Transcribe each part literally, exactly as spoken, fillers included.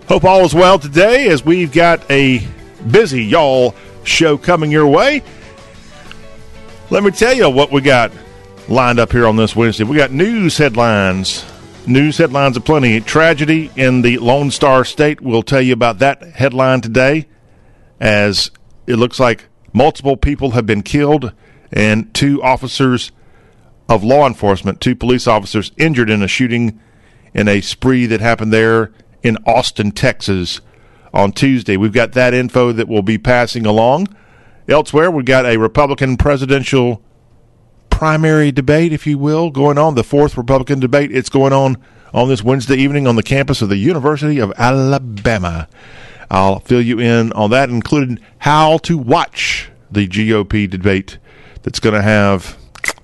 Hope all is well today as we've got a busy y'all show coming your way. Let me tell you what we got lined up here on this Wednesday. We got news headlines. News headlines aplenty. Tragedy in the Lone Star State. We'll tell you about that headline today, as it looks like multiple people have been killed and two officers of law enforcement, two police officers injured in a shooting in a spree that happened there in Austin, Texas on Tuesday. We've got that info that we'll be passing along. Elsewhere, we've got a Republican presidential primary debate, if you will, going on, the fourth Republican debate. It's going on on this Wednesday evening on the campus of the University of Alabama. I'll fill you in on that, including how to watch the G O P debate that's going to have,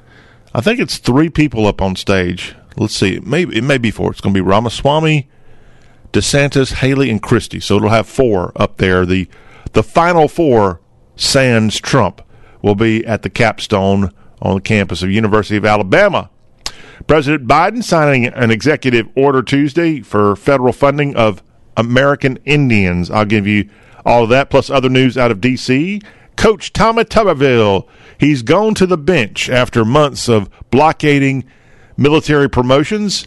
I think it's three people up on stage. Let's see, it may, it may be four. It's going to be Ramaswamy, DeSantis, Haley, and Christie. So it'll have four up there. The the final four, sans Trump, will be at the capstone on the campus of University of Alabama. President Biden signing an executive order Tuesday for federal funding of American Indians. I'll give you all of that, plus other news out of D C. Coach Tommy Tuberville, he's gone to the bench after months of blockading military promotions,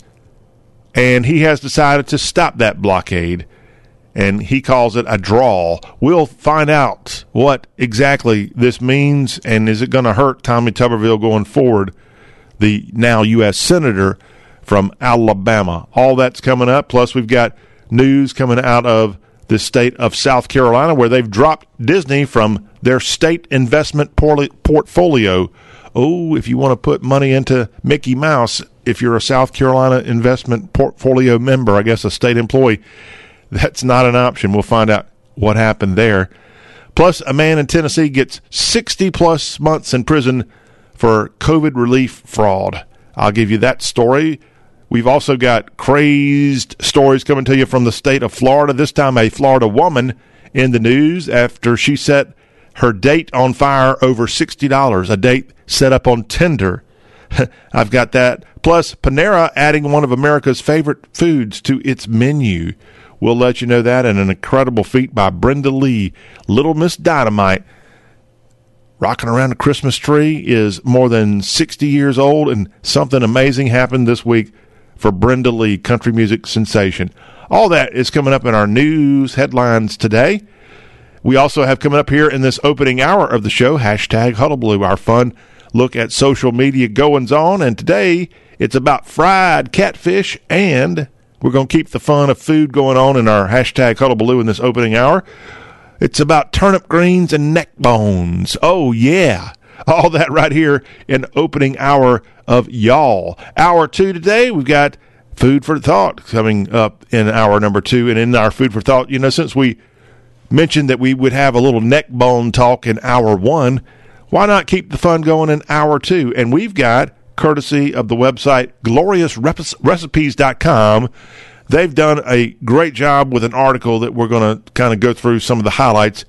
and he has decided to stop that blockade, and he calls it a draw. We'll find out what exactly this means, and is it going to hurt Tommy Tuberville going forward, the now U S Senator from Alabama. All that's coming up, plus we've got news coming out of the state of South Carolina where they've dropped Disney from their state investment portfolio. Oh, if you want to put money into Mickey Mouse, if you're a South Carolina investment portfolio member, I guess a state employee, that's not an option. We'll find out what happened there. Plus, a man in Tennessee gets sixty-plus months in prison for COVID relief fraud. I'll give you that story. We've also got crazed stories coming to you from the state of Florida. This time, a Florida woman in the news after she set her date on fire over sixty dollars, a date set up on Tinder. I've got that. Plus, Panera adding one of America's favorite foods to its menu. We'll let you know that, and an incredible feat by Brenda Lee. Little Miss Dynamite, rocking around the Christmas tree, is more than sixty years old, and something amazing happened this week for Brenda Lee, country music sensation. All that is coming up in our news headlines today. We also have coming up here in this opening hour of the show, hashtag Hullabaloo, our fun look at social media goings on. And today it's about fried catfish, and we're going to keep the fun of food going on in our hashtag Hullabaloo in this opening hour. It's about turnip greens and neck bones. Oh, yeah. All that right here in opening hour of y'all. Hour two today, we've got Food for Thought coming up in hour number two. And in our Food for Thought, you know, since we mentioned that we would have a little neck bone talk in hour one, why not keep the fun going in hour two? And we've got, courtesy of the website glorious recipes dot com, they've done a great job with an article that we're going to kind of go through some of the highlights,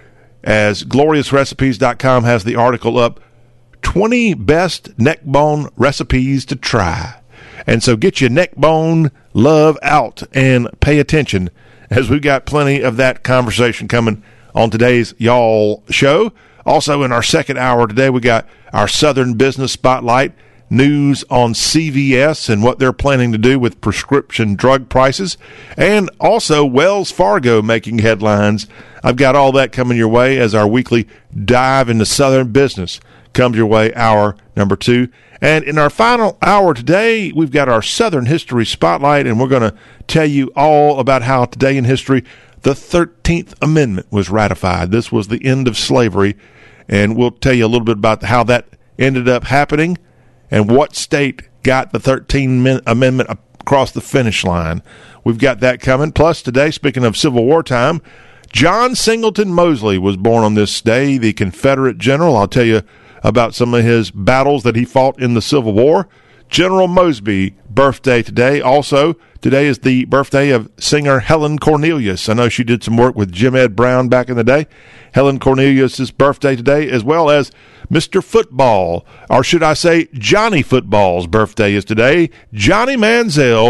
as glorious recipes dot com has the article up, twenty best neck bone recipes to try. And so get your neck bone love out and pay attention, as we've got plenty of that conversation coming on today's Y'all Show. Also in our second hour today, we got our Southern Business Spotlight, news on C V S and what they're planning to do with prescription drug prices, and also Wells Fargo making headlines. I've got all that coming your way as our weekly dive into Southern business comes your way, hour number two. And in our final hour today, we've got our Southern History Spotlight, and we're going to tell you all about how today in history the thirteenth Amendment was ratified. This was the end of slavery, and we'll tell you a little bit about how that ended up happening and what state got the thirteenth Amendment across the finish line. We've got that coming. Plus today, speaking of Civil War time, John Singleton Mosley was born on this day, the Confederate general. I'll tell you about some of his battles that he fought in the Civil War. General Mosby, birthday today. Also, today is the birthday of singer Helen Cornelius. I know she did some work with Jim Ed Brown back in the day. Helen Cornelius' birthday today, as well as Mister Football, or should I say Johnny Football's birthday is today. Johnny Manziel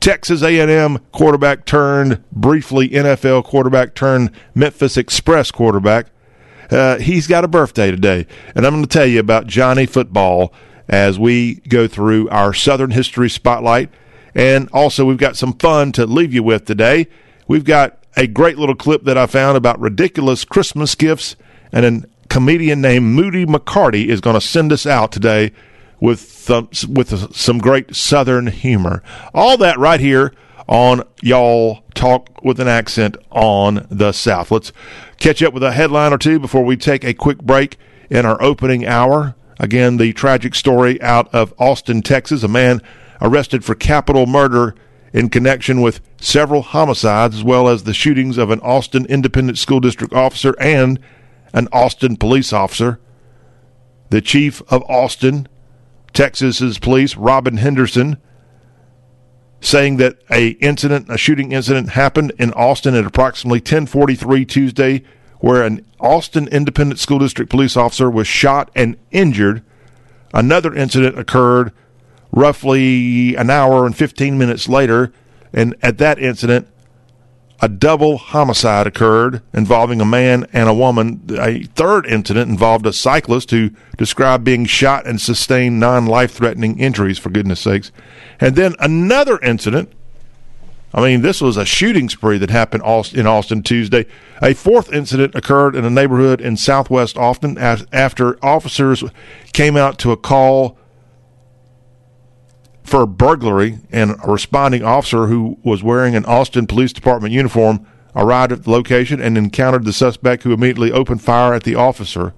Texas A and M quarterback turned briefly N F L quarterback turned Memphis Express quarterback. Uh, he's got a birthday today, and I'm going to tell you about Johnny Football as we go through our Southern History Spotlight. And also, we've got some fun to leave you with today. We've got a great little clip that I found about ridiculous Christmas gifts, and a comedian named Moody McCarty is going to send us out today with some, with some great Southern humor. All that right here on Y'all Talk with an Accent on the South. Let's catch up with a headline or two before we take a quick break in our opening hour. Again, the tragic story out of Austin, Texas. A man arrested for capital murder in connection with several homicides, as well as the shootings of an Austin Independent School District officer and an Austin police officer. The chief of Austin, Texas's police, Robin Henderson, saying that a incident, a shooting incident happened in Austin at approximately ten forty-three Tuesday, where an Austin Independent School District police officer was shot and injured. Another incident occurred roughly an hour and fifteen minutes later, and at that incident, a double homicide occurred involving a man and a woman. A third incident involved a cyclist who described being shot and sustained non-life-threatening injuries, for goodness sakes. And then another incident, I mean, this was a shooting spree that happened in Austin Tuesday. A fourth incident occurred in a neighborhood in southwest Austin after officers came out to a call for a burglary, and a responding officer who was wearing an Austin Police Department uniform arrived at the location and encountered the suspect, who immediately opened fire at the officer.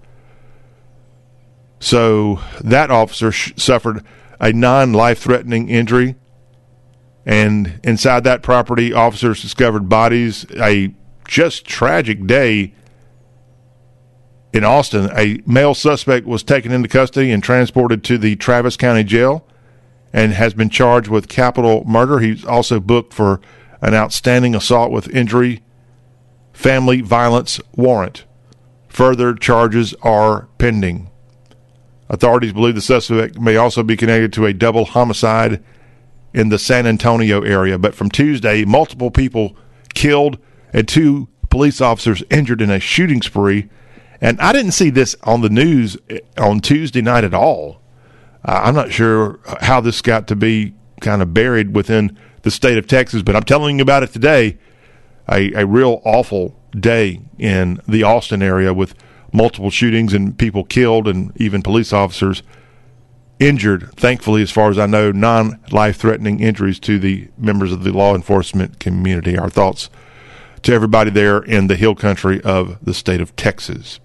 So that officer sh- suffered a non-life-threatening injury, and inside that property, officers discovered bodies. A just tragic day in Austin. A male suspect was taken into custody and transported to the Travis County Jail and has been charged with capital murder. He's also booked for an outstanding assault with injury, family violence warrant. Further charges are pending. Authorities believe the suspect may also be connected to a double homicide in the San Antonio area. But from Tuesday, multiple people killed and two police officers injured in a shooting spree. And I didn't see this on the news on Tuesday night at all. Uh, I'm not sure how this got to be kind of buried within the state of Texas, but I'm telling you about it today. A, a real awful day in the Austin area with multiple shootings and people killed and even police officers injured. Thankfully, as far as I know, non-life-threatening injuries to the members of the law enforcement community. Our thoughts to everybody there in the hill country of the state of Texas.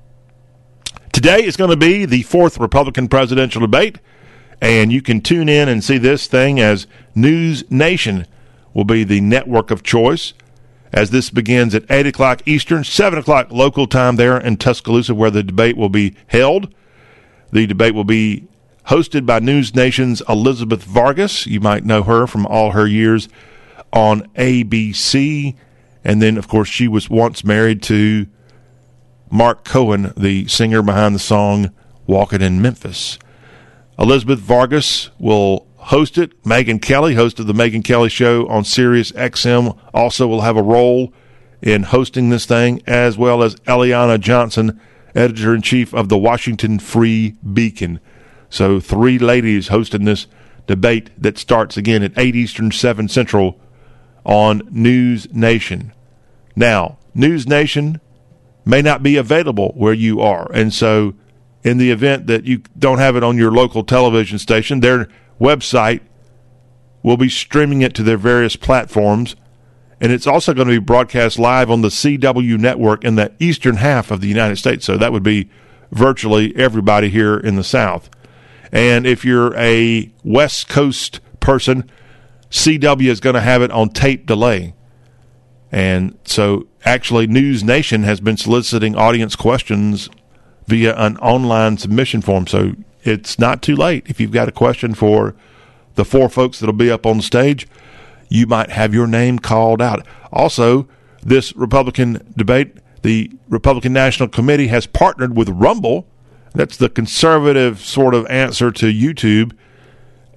Today is going to be the fourth Republican presidential debate, and you can tune in and see this thing as News Nation will be the network of choice as this begins at eight o'clock Eastern, seven o'clock local time there in Tuscaloosa, where the debate will be held. The debate will be hosted by News Nation's Elizabeth Vargas. You might know her from all her years on A B C, and then, of course, she was once married to Mark Cohen, the singer behind the song Walkin' in Memphis. Elizabeth Vargas will host it. Megyn Kelly, host of the Megyn Kelly Show on Sirius X M, also will have a role in hosting this thing, as well as Eliana Johnson, editor-in-chief of the Washington Free Beacon. So three ladies hosting this debate that starts again at eight Eastern, seven Central on News Nation. Now, News Nation may not be available where you are. And so in the event that you don't have it on your local television station, their website will be streaming it to their various platforms. And it's also going to be broadcast live on the C W network in the eastern half of the United States. So that would be virtually everybody here in the South. And if you're a West Coast person, C W is going to have it on tape delay. And so actually News Nation has been soliciting audience questions via an online submission form. So it's not too late. If you've got a question for the four folks that'll be up on the stage, you might have your name called out. Also, this Republican debate, the Republican National Committee has partnered with Rumble. That's the conservative sort of answer to YouTube.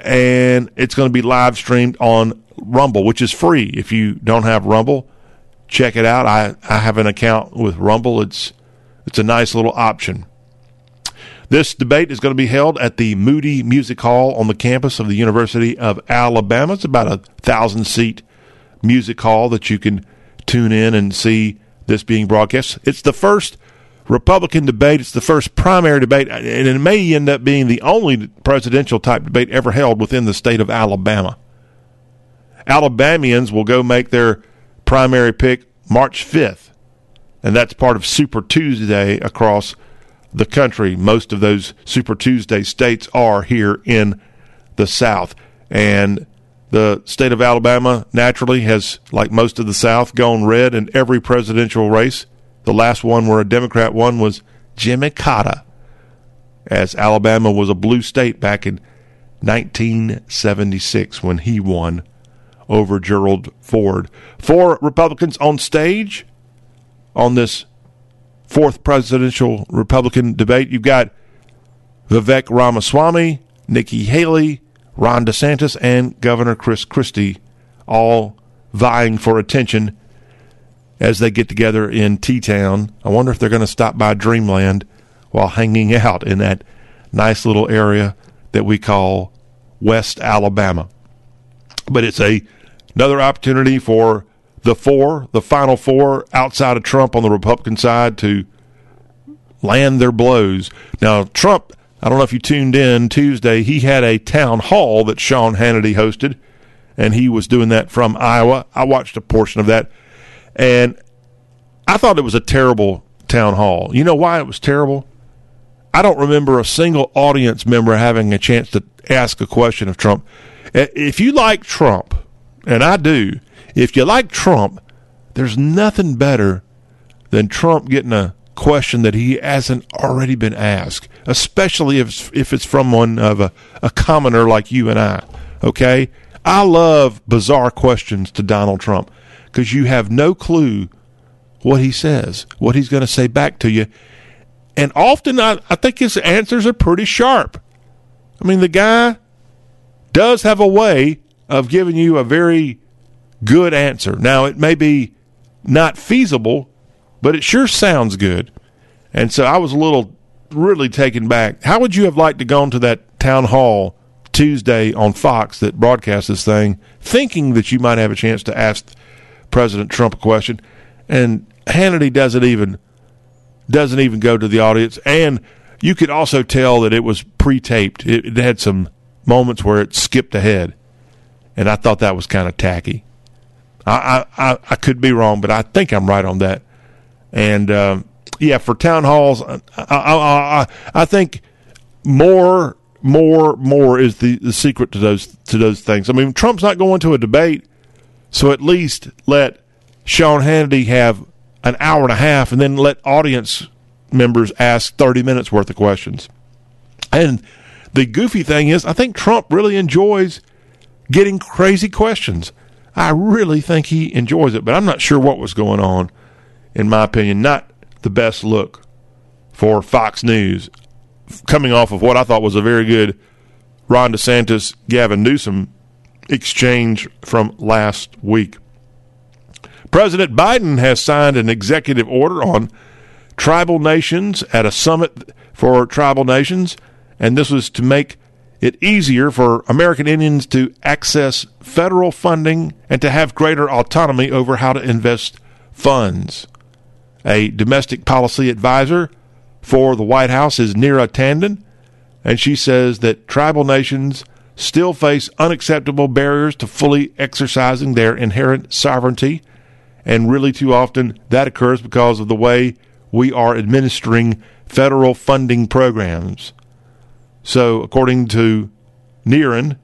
and it's going to be live streamed on Rumble, which is free. If you don't have Rumble, check it out. I, I have an account with Rumble. It's it's a nice little option. This debate is going to be held at the Moody Music Hall on the campus of the University of Alabama. It's about a thousand-seat music hall that you can tune in and see this being broadcast. It's the first Republican debate. It's the first primary debate, and it may end up being the only presidential-type debate ever held within the state of Alabama. Alabamians will go make their primary pick March fifth, and that's part of Super Tuesday across the country. Most of those Super Tuesday states are here in the South, and the state of Alabama naturally has, like most of the South, gone red in every presidential race. The last one where a Democrat won was Jimmy Carter, as Alabama was a blue state back in nineteen seventy-six when he won over Gerald Ford. Four Republicans on stage on this fourth presidential Republican debate. You've got Vivek Ramaswamy, Nikki Haley, Ron DeSantis, and Governor Chris Christie, all vying for attention as they get together in T-Town. I wonder if they're going to stop by Dreamland while hanging out in that nice little area that we call West Alabama. But it's a another opportunity for the four, the final four outside of Trump on the Republican side, to land their blows. Now, Trump, I don't know if you tuned in Tuesday, he had a town hall that Sean Hannity hosted, and he was doing that from Iowa. I watched a portion of that, and I thought it was a terrible town hall. You know why it was terrible? I don't remember a single audience member having a chance to ask a question of Trump. If you like Trump, and I do, if you like Trump, there's nothing better than Trump getting a question that he hasn't already been asked, especially if if it's from one of a, a commoner like you and I, okay? I love bizarre questions to Donald Trump because you have no clue what he says, what he's going to say back to you. And often I, I think his answers are pretty sharp. I mean, the guy does have a way of giving you a very good answer. Now, it may be not feasible, but it sure sounds good. And so I was a little really taken back. How would you have liked to go to that town hall Tuesday on Fox that broadcast this thing, thinking that you might have a chance to ask President Trump a question, and Hannity doesn't even doesn't even go to the audience, and you could also tell that it was pre-taped. It, it had some moments where it skipped ahead, and I thought that was kind of tacky. I, I, I could be wrong, but I think I'm right on that. And um, yeah, for town halls, I, I, I, I think more, more, more is the, the secret to those to those things. I mean, Trump's not going to a debate, so at least let Sean Hannity have an hour and a half, and then let audience members ask thirty minutes worth of questions. And the goofy thing is, I think Trump really enjoys getting crazy questions. I really think he enjoys it, but I'm not sure what was going on. In my opinion, not the best look for Fox News, coming off of what I thought was a very good Ron DeSantis, Gavin Newsom exchange from last week. President Biden has signed an executive order on tribal nations at a summit for tribal nations, and this was to make it easier for American Indians to access federal funding and to have greater autonomy over how to invest funds. A domestic policy advisor for the White House is Neera Tanden, and she says that tribal nations still face unacceptable barriers to fully exercising their inherent sovereignty, and really too often that occurs because of the way we are administering federal funding programs. So, according to Neera,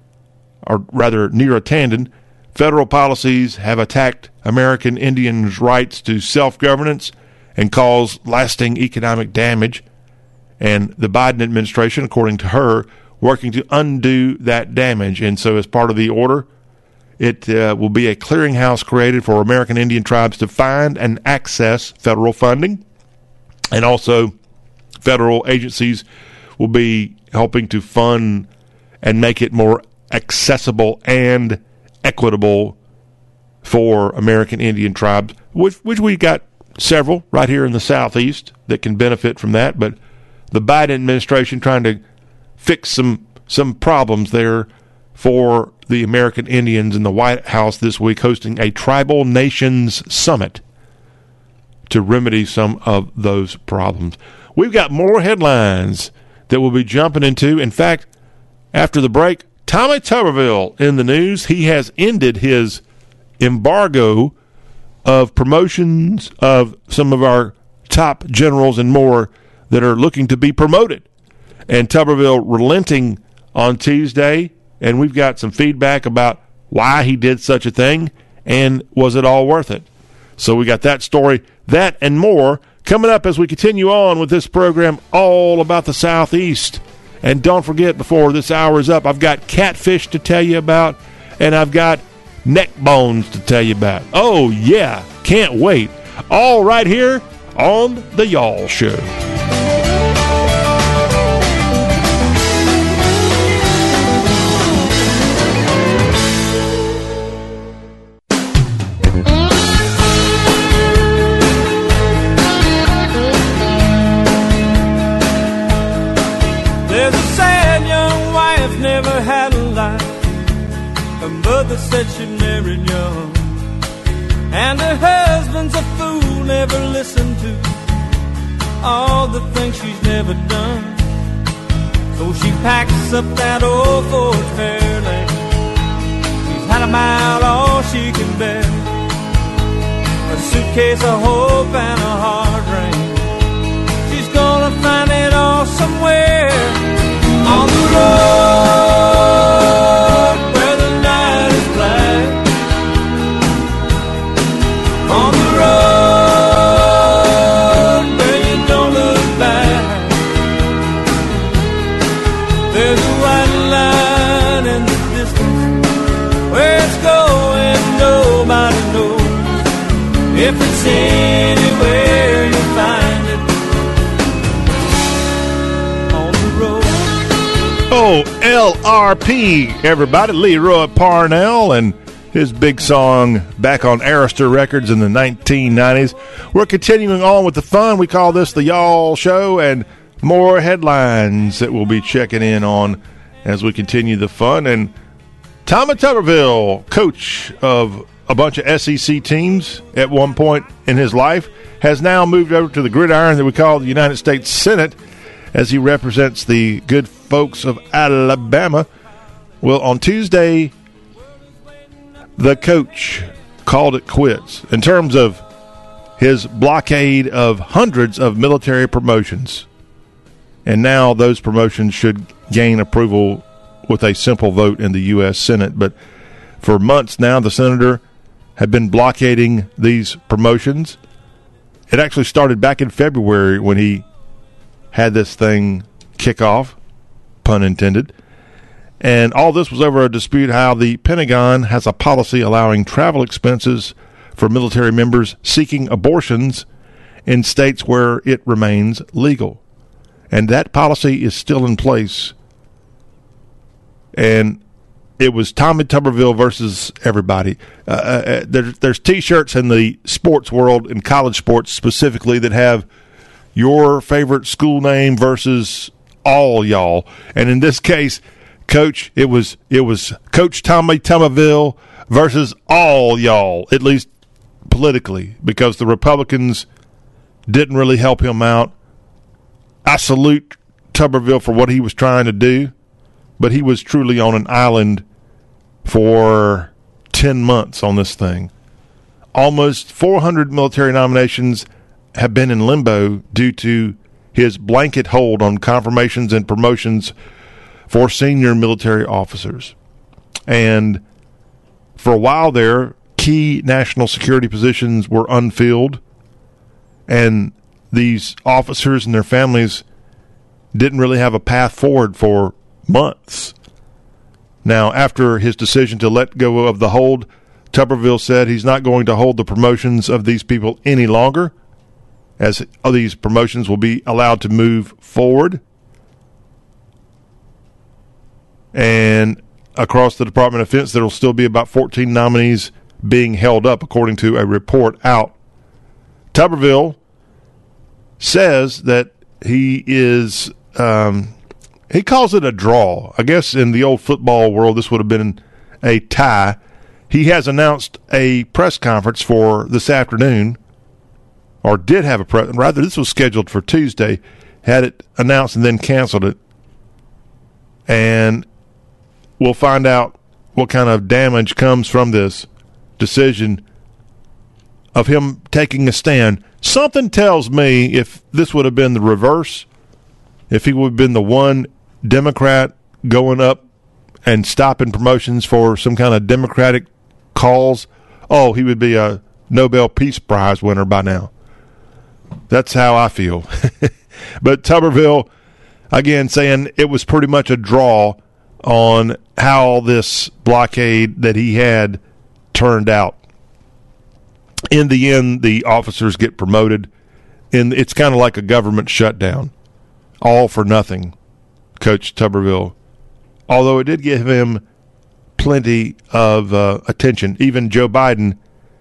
or rather Neera Tanden, federal policies have attacked American Indians' rights to self-governance and caused lasting economic damage. And the Biden administration, according to her, working to undo that damage. And so as part of the order, it uh, will be a clearinghouse created for American Indian tribes to find and access federal funding. And also federal agencies will be helping to fund and make it more accessible and equitable for American Indian tribes, which, which we got several right here in the Southeast that can benefit from that. But the Biden administration trying to fix some some problems there for the American Indians in the White House this week, hosting a Tribal Nations Summit to remedy some of those problems. We've got more headlines that we'll be jumping into. In fact, after the break, Tommy Tuberville in the news. He has ended his embargo of promotions of some of our top generals and more that are looking to be promoted. And Tuberville relenting on Tuesday, and we've got some feedback about why he did such a thing and was it all worth it. So we got that story, that and more coming up as we continue on with this program all about the Southeast. And don't forget, before this hour is up, I've got catfish to tell you about, and I've got neck bones to tell you about. Oh, yeah, can't wait. All right here on The Y'all Show. Mother said she married young, and her husband's a fool, never listened to all the things she's never done. So she packs up that old Ford Fairlane. She's had a mile all she can bear, a suitcase of hope and a hard rain. She's gonna find it all somewhere on the road. On the road where you don't look back, there's a white line in the distance where it's going, nobody knows. If it's anywhere, you'll find it on the road. Oh, L R P, everybody, Leroy Parnell, and his big song back on Arista Records in the nineteen nineties. We're continuing on with the fun. We call this the Y'all Show, and more headlines that we'll be checking in on as we continue the fun. And Tommy Tuberville, coach of a bunch of S E C teams at one point in his life, has now moved over to the gridiron that we call the United States Senate as he represents the good folks of Alabama. Well, on Tuesday, the coach called it quits in terms of his blockade of hundreds of military promotions. And now those promotions should gain approval with a simple vote in the U S Senate. But for months now, the senator had been blockading these promotions. It actually started back in February when he had this thing kick off, pun intended. And all this was over a dispute how the Pentagon has a policy allowing travel expenses for military members seeking abortions in states where it remains legal. And that policy is still in place. And it was Tommy Tuberville versus everybody. Uh, uh, there, there's T-shirts in the sports world, in college sports specifically, that have your favorite school name versus all y'all. And in this case, Coach, it was it was Coach Tommy Tuberville versus all y'all, at least politically, because the Republicans didn't really help him out. I salute Tuberville for what he was trying to do, but he was truly on an island for ten months on this thing. Almost four hundred military nominations have been in limbo due to his blanket hold on confirmations and promotions for senior military officers. And for a while there, key national security positions were unfilled, and these officers and their families didn't really have a path forward for months. Now, after his decision to let go of the hold, Tuberville said he's not going to hold the promotions of these people any longer, as these promotions will be allowed to move forward. And across the Department of Defense, there will still be about fourteen nominees being held up, according to a report out. Tuberville says that he is, um, he calls it a draw. I guess in the old football world, this would have been a tie. He has announced a press conference for this afternoon, or did have a press, rather this was scheduled for Tuesday, had it announced and then canceled it. And we'll find out what kind of damage comes from this decision of him taking a stand. Something tells me if this would have been the reverse, if he would have been the one Democrat going up and stopping promotions for some kind of Democratic cause, oh, he would be a Nobel Peace Prize winner by now. That's how I feel. But Tuberville, again, saying it was pretty much a draw on how this blockade that he had turned out. In the end, the officers get promoted, and it's kind of like a government shutdown. All for nothing, Coach Tuberville. Although it did give him plenty of uh, attention. Even Joe Biden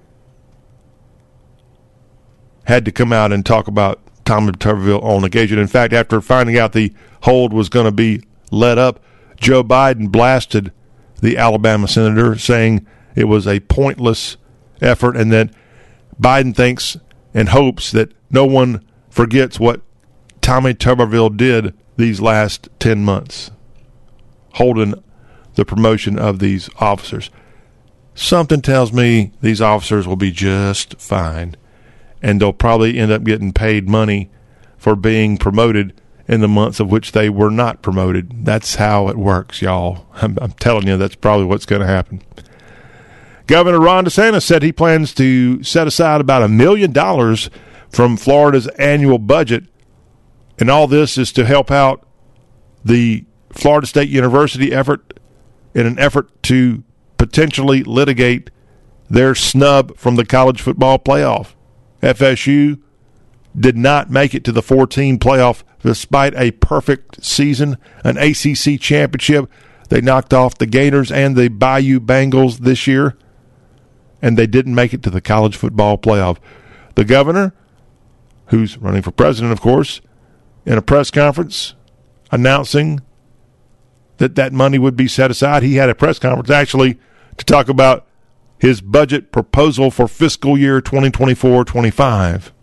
had to come out and talk about Tommy Tuberville on occasion. In fact, after finding out the hold was going to be let up, Joe Biden blasted the Alabama senator, saying it was a pointless effort and that Biden thinks and hopes that no one forgets what Tommy Tuberville did these last ten months, holding the promotion of these officers. Something tells me these officers will be just fine, and they'll probably end up getting paid money for being promoted in the months of which they were not promoted. That's how it works, y'all. I'm, I'm telling you, that's probably what's going to happen. Governor Ron DeSantis said he plans to set aside about a million dollars from Florida's annual budget, and all this is to help out the Florida State University effort in an effort to potentially litigate their snub from the college football playoff. F S U did not make it to the four-team playoff despite a perfect season, an A C C championship. They knocked off the Gators and the Bayou Bengals this year, and they didn't make it to the college football playoff. The governor, who's running for president, of course, in a press conference announcing that that money would be set aside. He had a press conference actually to talk about his budget proposal for fiscal year twenty twenty-four twenty-five.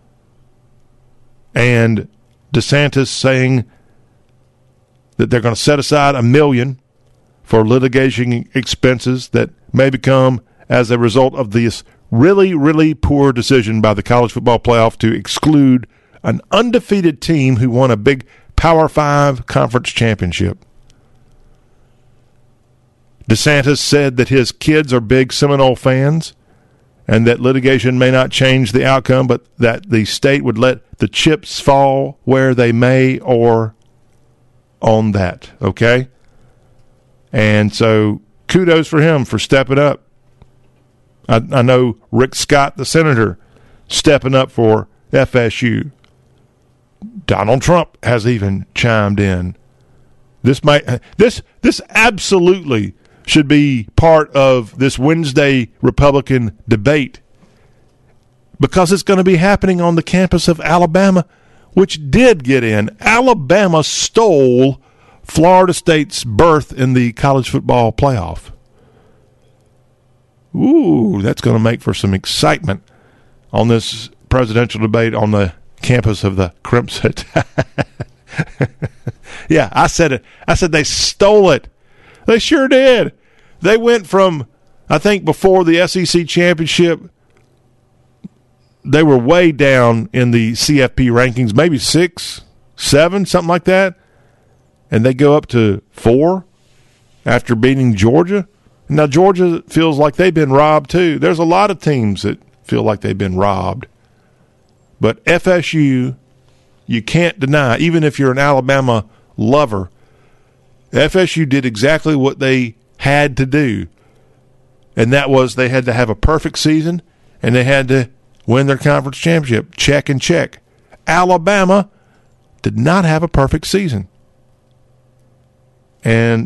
And DeSantis saying that they're going to set aside a million for litigation expenses that may become as a result of this really, really poor decision by the college football playoff to exclude an undefeated team who won a big Power Five conference championship. DeSantis said that his kids are big Seminole fans and that litigation may not change the outcome, but that the state would let the chips fall where they may or on that, okay? And so kudos for him for stepping up. I, I know Rick Scott, the senator, stepping up for F S U. Donald Trump has even chimed in. This might this this absolutely should be part of this Wednesday Republican debate because it's going to be happening on the campus of Alabama, which did get in. Alabama stole Florida State's berth in the college football playoff. Ooh, that's going to make for some excitement on this presidential debate on the campus of the Crimson. Yeah, I said it. I said they stole it. They sure did. They went from, I think before the S E C championship, they were way down in the C F P rankings, maybe six, seven, something like that. And they go up to four after beating Georgia. Now, Georgia feels like they've been robbed too. There's a lot of teams that feel like they've been robbed. But F S U, you can't deny, even if you're an Alabama lover, F S U did exactly what they had to do, and that was they had to have a perfect season, and they had to win their conference championship. Check and check. Alabama did not have a perfect season. And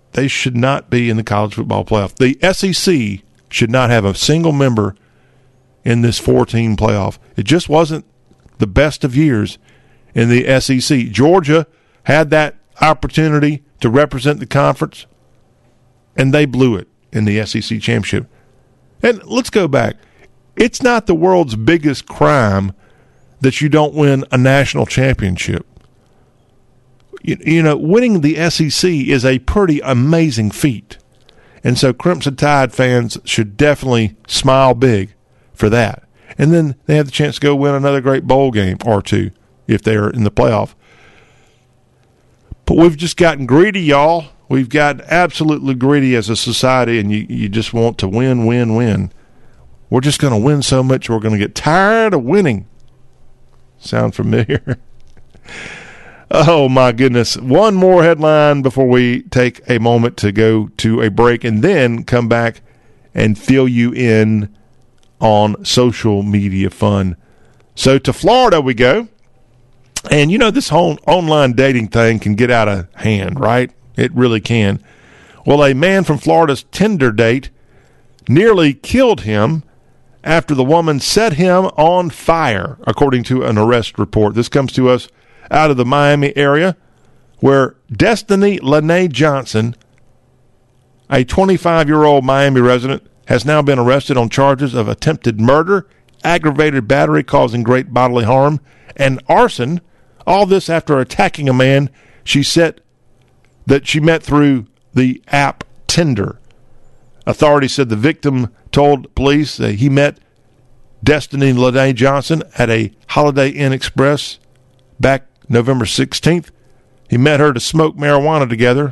they should not be in the college football playoff. The S E C should not have a single member in this four-team playoff. It just wasn't the best of years in the S E C. Georgia had that opportunity to represent the conference, and they blew it in the S E C championship. And let's go back. It's not the world's biggest crime that you don't win a national championship. You, you know, winning the S E C is a pretty amazing feat. And so Crimson Tide fans should definitely smile big for that. And then they have the chance to go win another great bowl game or two if they're in the playoff. But we've just gotten greedy, y'all. We've gotten absolutely greedy as a society, and you, you just want to win, win, win. We're just going to win so much we're going to get tired of winning. Sound familiar? Oh, my goodness. One more headline before we take a moment to go to a break and then come back and fill you in on social media fun. So to Florida we go. And, you know, this whole online dating thing can get out of hand, right? It really can. Well, a man from Florida's Tinder date nearly killed him after the woman set him on fire, according to an arrest report. This comes to us out of the Miami area, where Destiny Lene Johnson, a twenty-five-year-old Miami resident, has now been arrested on charges of attempted murder, aggravated battery causing great bodily harm, and arson. All this after attacking a man she set that she met through the app Tinder. Authorities said the victim told police that he met Destiny Lene Johnson at a Holiday Inn Express back November sixteenth. He met her to smoke marijuana together.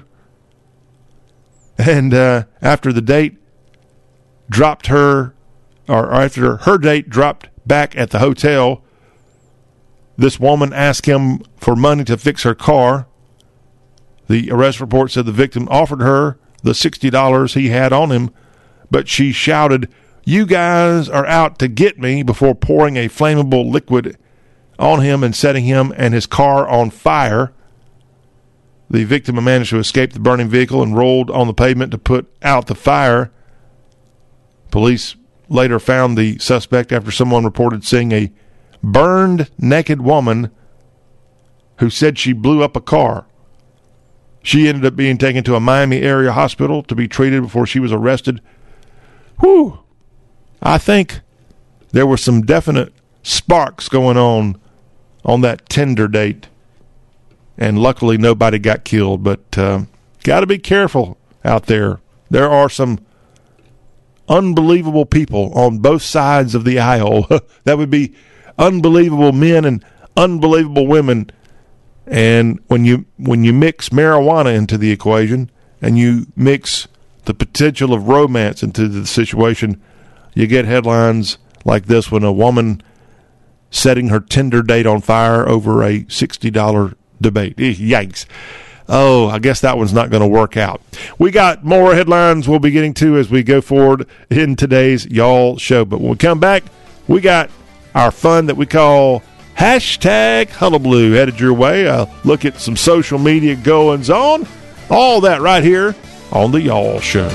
And uh, after the date, dropped her, or after her date dropped back at the hotel, this woman asked him for money to fix her car. The arrest report said the victim offered her the sixty dollars he had on him, but she shouted, "You guys are out to get me," before pouring a flammable liquid on him and setting him and his car on fire. The victim managed to escape the burning vehicle and rolled on the pavement to put out the fire. Police later found the suspect after someone reported seeing a burned, naked woman who said she blew up a car. She ended up being taken to a Miami area hospital to be treated before she was arrested. Whew. I think there were some definite sparks going on on that Tinder date. And luckily nobody got killed. But uh, got to be careful out there. There are some unbelievable people on both sides of the aisle. That would be unbelievable men and unbelievable women. And when you when you mix marijuana into the equation and you mix the potential of romance into the situation, you get headlines like this one: a woman setting her Tinder date on fire over a sixty dollars debate. Yikes. Oh, I guess that one's not going to work out. We got more headlines we'll be getting to as we go forward in today's Y'all Show. But when we come back, we got our fun that we call Hashtag Hullabaloo headed your way. A look at some social media goings on. All that right here on the Y'all Show.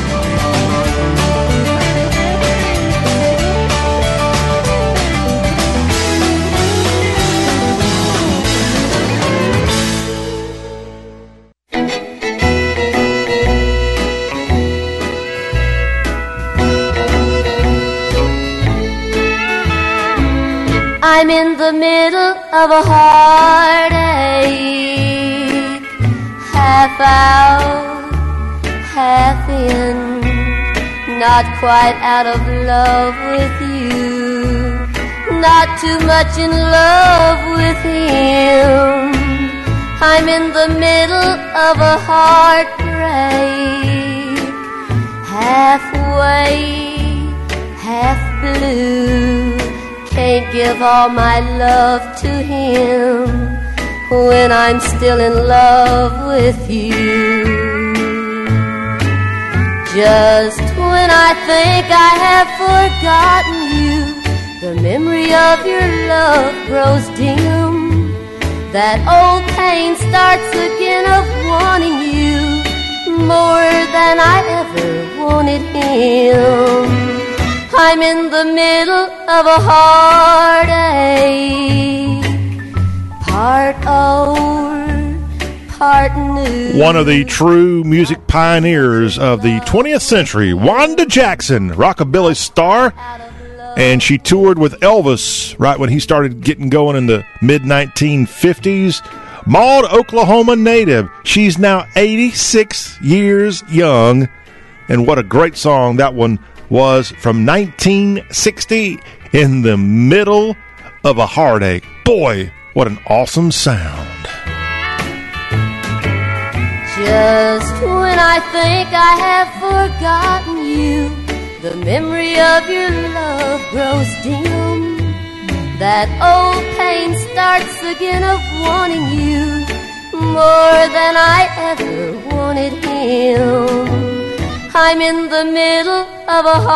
I'm in the middle of a heartache, half out, half in, not quite out of love with you, not too much in love with him. I'm in the middle of a heartbreak, halfway, half blue. Can't give all my love to him when I'm still in love with you. Just when I think I have forgotten you, the memory of your love grows dim. That old pain starts again of wanting you. more than I ever wanted him. I'm in the middle of a heartache, part old, part new. One of the true music pioneers of the twentieth century, Wanda Jackson, rockabilly star, and she toured with Elvis right when he started getting going in the mid nineteen fifties. Maud, Oklahoma native. She's now eighty-six years young, and what a great song that one was from nineteen sixty, In the Middle of a Heartache. Boy, what an awesome sound. Just when I think I have forgotten you, the memory of your love grows dim. That old pain starts again of wanting you more than I ever wanted him. I'm in the middle of a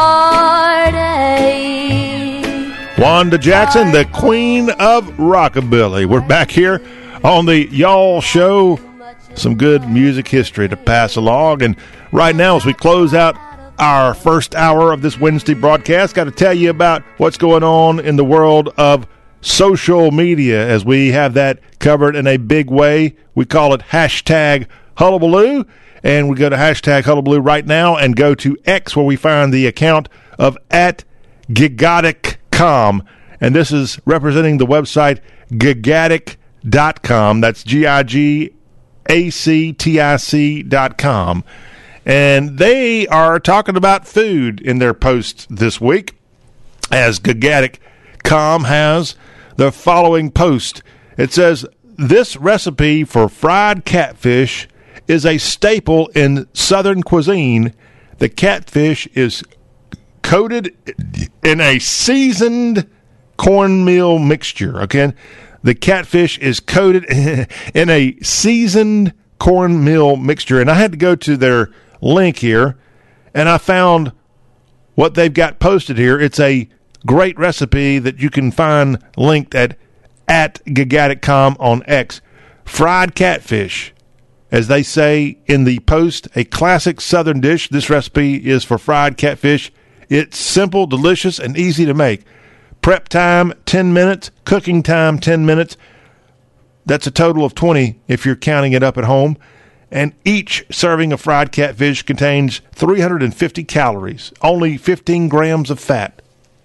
heartache. Wanda Jackson, the queen of rockabilly. We're back here on the Y'all Show. Some good music history to pass along. And right now, as we close out our first hour of this Wednesday broadcast, got to tell you about what's going on in the world of social media, as we have that covered in a big way. We call it hashtag Hullabaloo. And we go to hashtag Hullabaloo right now and go to X, where we find the account of at Gigatic dot com. And this is representing the website Gigatic dot com. That's G I G A C T I C dot com. And they are talking about food in their post this week, as Gigatic dot com has the following post. It says, this recipe for fried catfish is a staple in Southern cuisine. The catfish is coated in a seasoned cornmeal mixture. Okay, the catfish is coated in a seasoned cornmeal mixture. And I had to go to their link here, and I found what they've got posted here. It's a great recipe that you can find linked at at Gigatic dot com on X. Fried catfish, as they say in the post, a classic Southern dish. This recipe is for fried catfish. It's simple, delicious, and easy to make. Prep time, ten minutes. Cooking time, ten minutes. That's a total of twenty if you're counting it up at home. And each serving of fried catfish contains three hundred fifty calories, only fifteen grams of fat.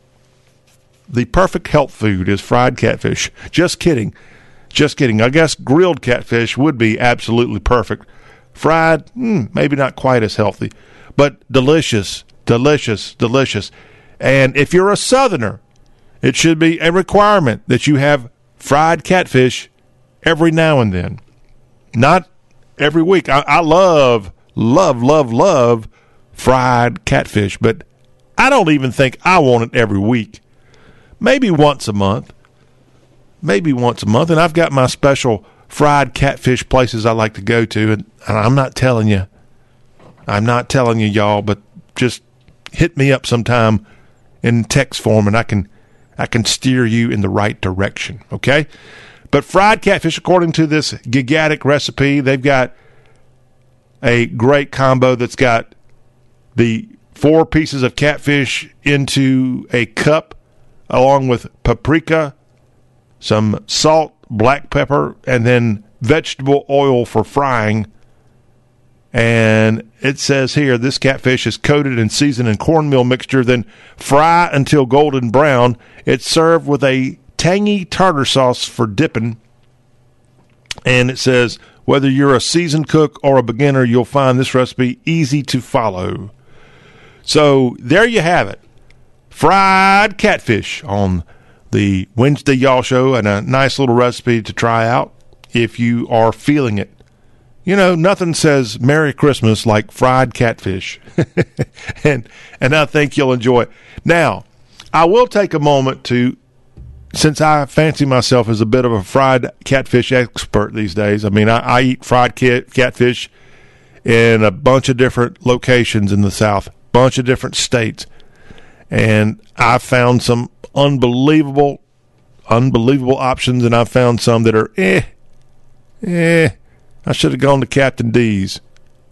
The perfect health food is fried catfish. Just kidding. Just kidding. I guess grilled catfish would be absolutely perfect. Fried, hmm, maybe not quite as healthy, but delicious, delicious, delicious. And if you're a Southerner, it should be a requirement that you have fried catfish every now and then. Not every week. I, I love, love, love, love fried catfish, but I don't even think I want it every week. Maybe once a month. Maybe once a month. And I've got my special fried catfish places I like to go to, and, and I'm not telling you. I'm not telling you, y'all, but just hit me up sometime in text form, and I can I can steer you in the right direction, okay? But fried catfish, according to this Gigatic recipe, they've got a great combo that's got the four pieces of catfish into a cup, along with paprika, some salt, black pepper, and then vegetable oil for frying. And it says here, this catfish is coated and seasoned in cornmeal mixture, then fry until golden brown. It's served with a tangy tartar sauce for dipping. And it says, whether you're a seasoned cook or a beginner, you'll find this recipe easy to follow. So there you have it. Fried catfish on the Wednesday Y'all Show, and a nice little recipe to try out if you are feeling it. You know, nothing says Merry Christmas like fried catfish. and and I think you'll enjoy it. Now, I will take a moment to, since I fancy myself as a bit of a fried catfish expert these days. I mean, I, I eat fried cat, catfish in a bunch of different locations in the South, bunch of different states. And I found some unbelievable, unbelievable options, and I found some that are eh, eh. I should have gone to Captain D's.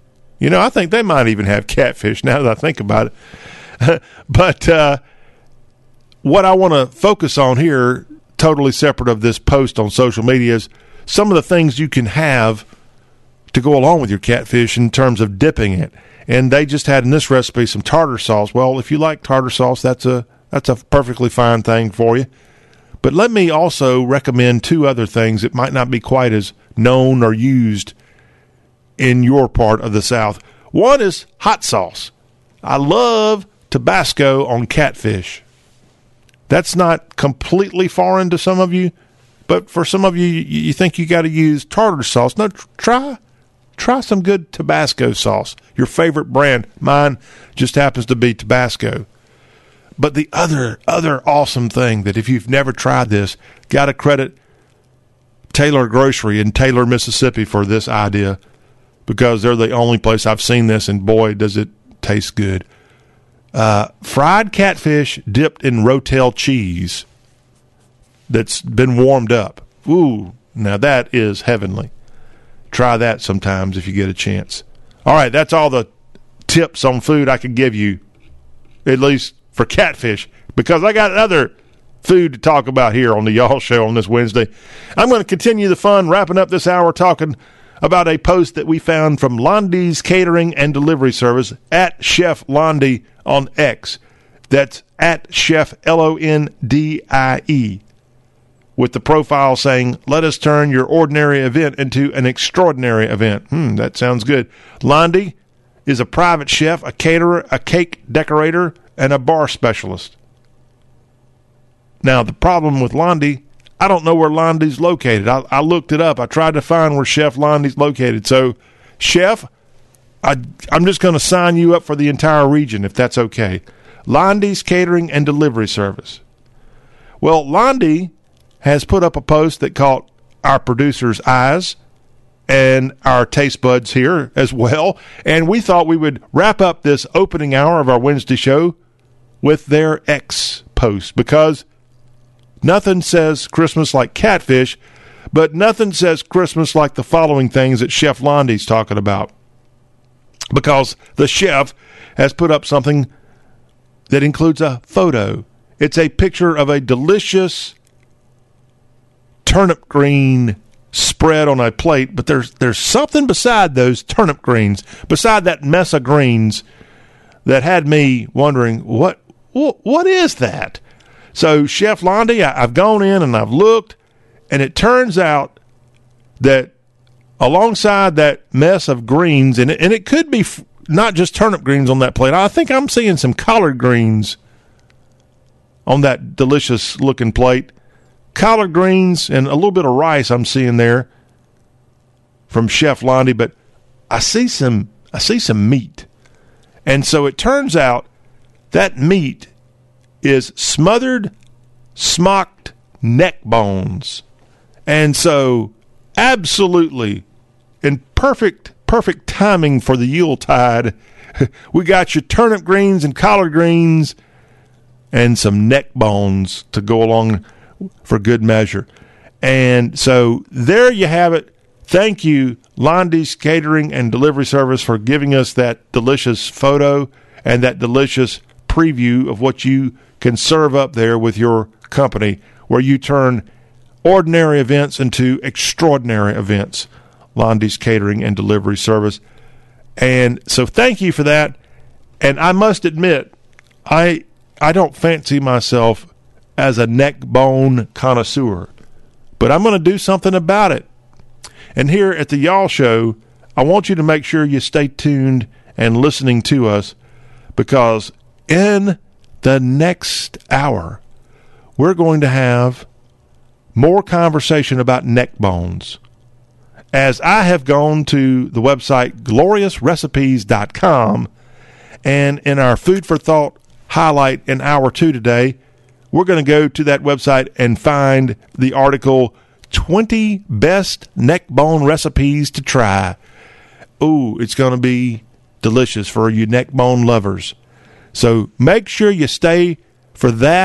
You know, I think they might even have catfish now that I think about it. But uh, what I want to focus on here, totally separate of this post on social media, is some of the things you can have to go along with your catfish in terms of dipping it. And they just had in this recipe some tartar sauce. Well, if you like tartar sauce, that's a that's a perfectly fine thing for you. But let me also recommend two other things that might not be quite as known or used in your part of the South. One is hot sauce. I love Tabasco on catfish. That's not completely foreign to some of you, but for some of you, you think you got to use tartar sauce. No, try try some good Tabasco sauce. Your favorite brand. Mine just happens to be Tabasco. But the other other awesome thing that if you've never tried this, got to credit Taylor Grocery in Taylor, Mississippi for this idea, because they're the only place I've seen this, and boy, does it taste good. Uh, fried catfish dipped in Rotel cheese that's been warmed up. Ooh, now that is heavenly. Try that sometimes if you get a chance. All right, that's all the tips on food I can give you, at least for catfish, because I got other food to talk about here on the Y'all Show on this Wednesday. I'm going to continue the fun, wrapping up this hour talking about a post that we found from Londy's Catering and Delivery Service at Chef Londy on X. That's at Chef L O N D I E, with the profile saying, "Let us turn your ordinary event into an extraordinary event." Hmm, that sounds good. Londy is a private chef, a caterer, a cake decorator, and a bar specialist. Now, the problem with Londy, I don't know where Londy's located. I, I looked it up. I tried to find where Chef Londy's located. So, Chef, I, I'm just going to sign you up for the entire region, if that's okay. Londy's Catering and Delivery Service. Well, Londy has put up a post that caught our producer's eyes and our taste buds here as well. And we thought we would wrap up this opening hour of our Wednesday show with their X post, because nothing says Christmas like catfish, but nothing says Christmas like the following things that Chef Londy's talking about. Because the chef has put up something that includes a photo. It's a picture of a delicious turnip green spread on a plate, but there's there's something beside those turnip greens, beside that mess of greens, that had me wondering, what what, what is that? So, Chef Londy, I, I've gone in and I've looked, and it turns out that alongside that mess of greens, and it, and it could be f- not just turnip greens on that plate. I think I'm seeing some collard greens on that delicious-looking plate. Collard greens and a little bit of rice I'm seeing there from Chef Londy, but I see some I see some meat. And so it turns out that meat is smothered, smocked neck bones. And so absolutely in perfect perfect timing for the Yuletide, we got your turnip greens and collard greens and some neck bones to go along for good measure. And so there you have it. Thank you, Londy's Catering and Delivery Service, for giving us that delicious photo and that delicious preview of what you can serve up there with your company, where you turn ordinary events into extraordinary events. Londy's Catering and Delivery Service. And so thank you for that. And I must admit, I I don't fancy myself as a neck bone connoisseur, but I'm going to do something about it. And here at the Y'all Show, I want you to make sure you stay tuned and listening to us, because in the next hour, we're going to have more conversation about neck bones, as I have gone to the website glorious recipes dot com, and in our Food for Thought highlight in hour two today, we're going to go to that website and find the article, twenty Best Neck Bone Recipes to Try. Ooh, it's going to be delicious for you neck bone lovers. So make sure you stay for that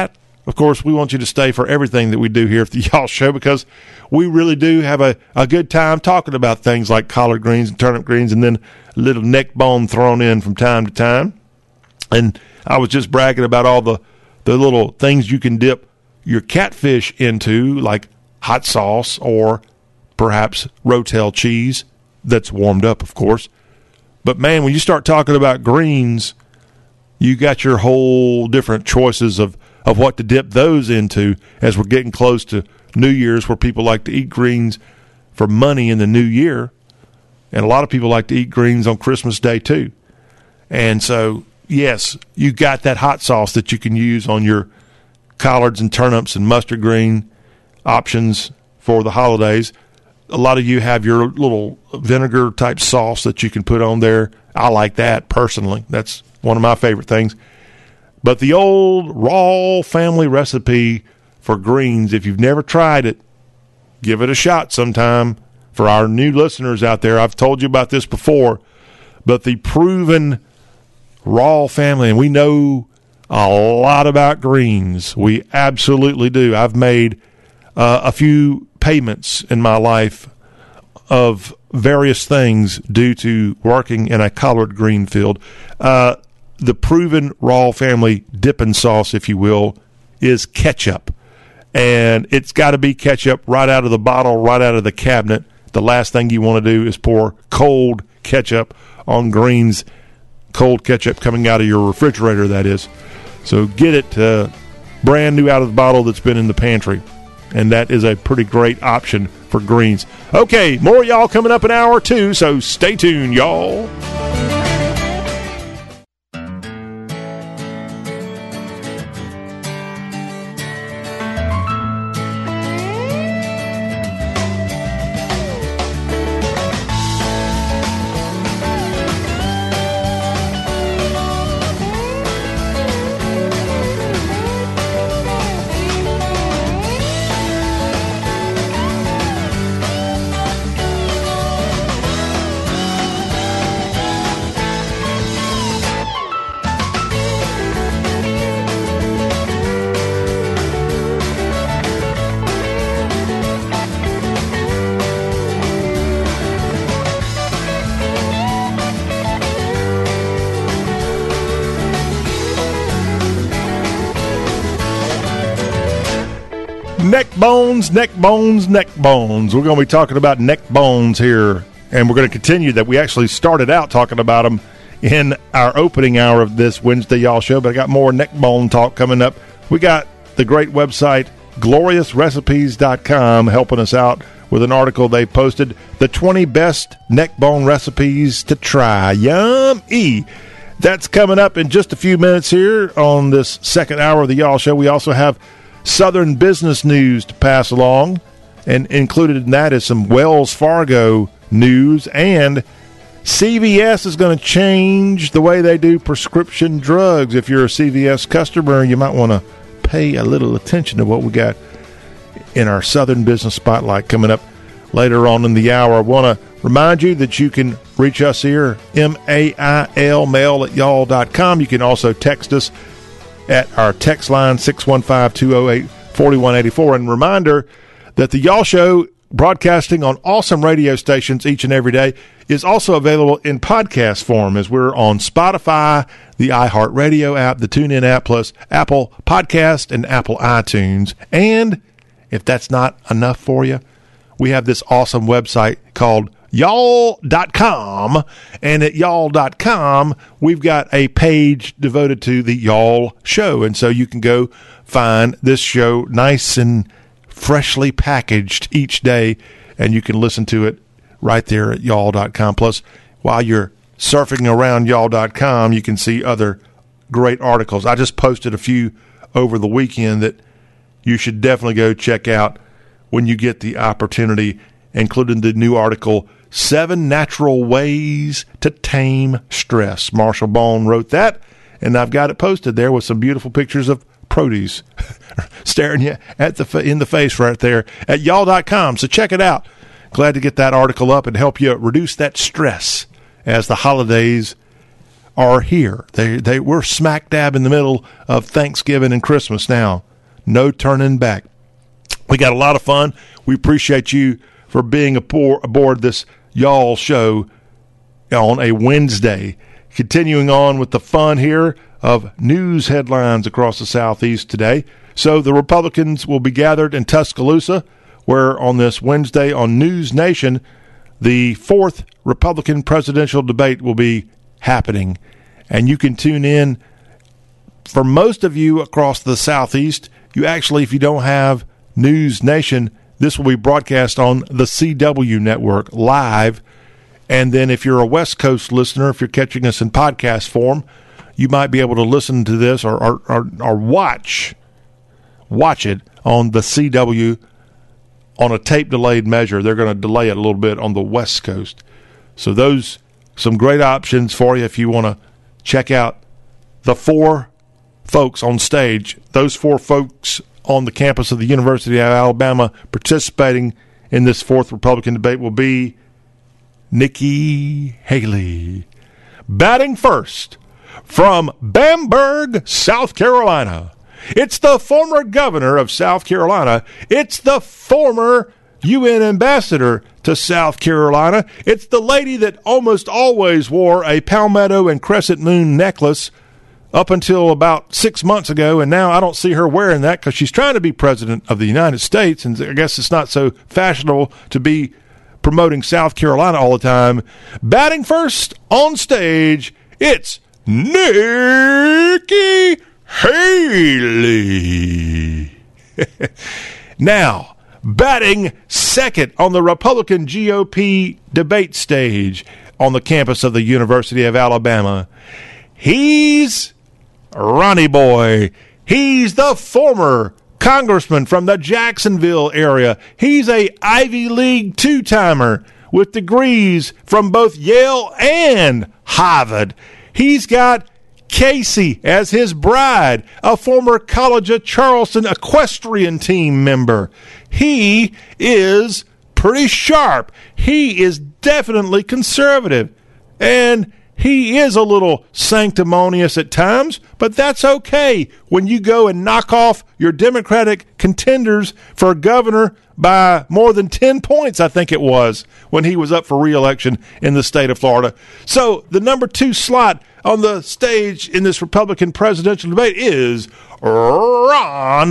of course, we want you to stay for everything that we do here at the Y'all Show, because we really do have a, a good time talking about things like collard greens and turnip greens, and then a little neck bone thrown in from time to time. And I was just bragging about all the, the little things you can dip your catfish into, like hot sauce or perhaps Rotel cheese that's warmed up, of course. But, man, when you start talking about greens, you got your whole different choices of, of what to dip those into as we're getting close to New Year's, where people like to eat greens for money in the new year. And a lot of people like to eat greens on Christmas Day, too. And so, yes, you got that hot sauce that you can use on your collards and turnips and mustard green options for the holidays. A lot of you have your little vinegar type sauce that you can put on there. I like that personally. That's one of my favorite things. But the old raw family recipe for greens, if you've never tried it, give it a shot sometime. For our new listeners out there, I've told you about this before, but the proven raw family, and we know a lot about greens. We absolutely do. I've made uh, a few payments in my life of various things due to working in a collard green field. Uh, the proven raw family dipping sauce, if you will, is ketchup. And it's got to be ketchup right out of the bottle, right out of the cabinet. The last thing you want to do is pour cold ketchup on greens, cold ketchup coming out of your refrigerator, that is. So get it uh, brand new out of the bottle that's been in the pantry. And that is a pretty great option for greens. Okay, more y'all coming up in hour two, so stay tuned, y'all. Neck bones, neck bones, neck bones. We're going to be talking about neck bones here, and we're going to continue that. We actually started out talking about them in our opening hour of this Wednesday Y'all Show, but I got more neck bone talk coming up. We got the great website, glorious recipes dot com, helping us out with an article they posted, the twenty best neck bone recipes to try. Yum-ee. That's coming up in just a few minutes here on this second hour of the Y'all Show. We also have Southern business news to pass along, and included in that is some Wells Fargo news, and C V S is going to change the way they do prescription drugs. If you're a C V S customer, you might want to pay a little attention to what we got in our Southern Business Spotlight coming up later on in the hour. I want to remind you that you can reach us here, M A I L, mail at y'all dot com. You can also text us at our text line, six one five, two oh eight, four one eight four. And reminder that the Y'all Show, broadcasting on awesome radio stations each and every day, is also available in podcast form, as we're on Spotify, the iHeartRadio app, the TuneIn app, plus Apple Podcast and Apple iTunes. And if that's not enough for you, we have this awesome website called y'all dot com, and at y'all dot com we've got a page devoted to the Y'all Show, and so you can go find this show nice and freshly packaged each day, and you can listen to it right there at y'all dot com. Plus, while you're surfing around y'all dot com, you can see other great articles. I just posted a few over the weekend that you should definitely go check out when you get the opportunity, including the new article, Seven Natural Ways to Tame Stress. Marshall Bone wrote that, and I've got it posted there with some beautiful pictures of produce staring you at the in the face right there at y'all dot com. So check it out. Glad to get that article up and help you reduce that stress as the holidays are here. They they we're smack dab in the middle of Thanksgiving and Christmas now. no turning back. We got a lot of fun. We appreciate you for being aboard this y'all show on a Wednesday. Continuing on with the fun here of news headlines across the Southeast today. So the Republicans will be gathered in Tuscaloosa, where on this Wednesday on News Nation, the fourth Republican presidential debate will be happening. And you can tune in. For most of you across the Southeast, you actually, if you don't have News Nation, this will be broadcast on the C W network live. And then if you're a West Coast listener, if you're catching us in podcast form, you might be able to listen to this or or, or, or watch watch it on the C W on a tape-delayed measure. They're going to delay it a little bit on the West Coast. So those, some great options for you if you want to check out the four folks on stage. Those four folks on the campus of the University of Alabama participating in this fourth Republican debate will be Nikki Haley. Batting first from Bamberg, South Carolina. It's the former governor of South Carolina. It's the former U N ambassador to South Carolina. It's the lady that almost always wore a palmetto and crescent moon necklace up until about six months ago, and now I don't see her wearing that because she's trying to be president of the United States, and I guess it's not so fashionable to be promoting South Carolina all the time. Batting first on stage, it's Nikki Haley. Now, batting second on the Republican G O P debate stage on the campus of the University of Alabama, he's Ronnie Boy. He's the former congressman from the Jacksonville area. He's a Ivy League two-timer with degrees from both Yale and Harvard. He's got Casey as his bride, a former College of Charleston equestrian team member. He is pretty sharp. He is definitely conservative. And he is a little sanctimonious at times, but that's okay when you go and knock off your Democratic contenders for governor by more than ten points, I think it was, when he was up for re-election in the state of Florida. So the number two slot on the stage in this Republican presidential debate is Ron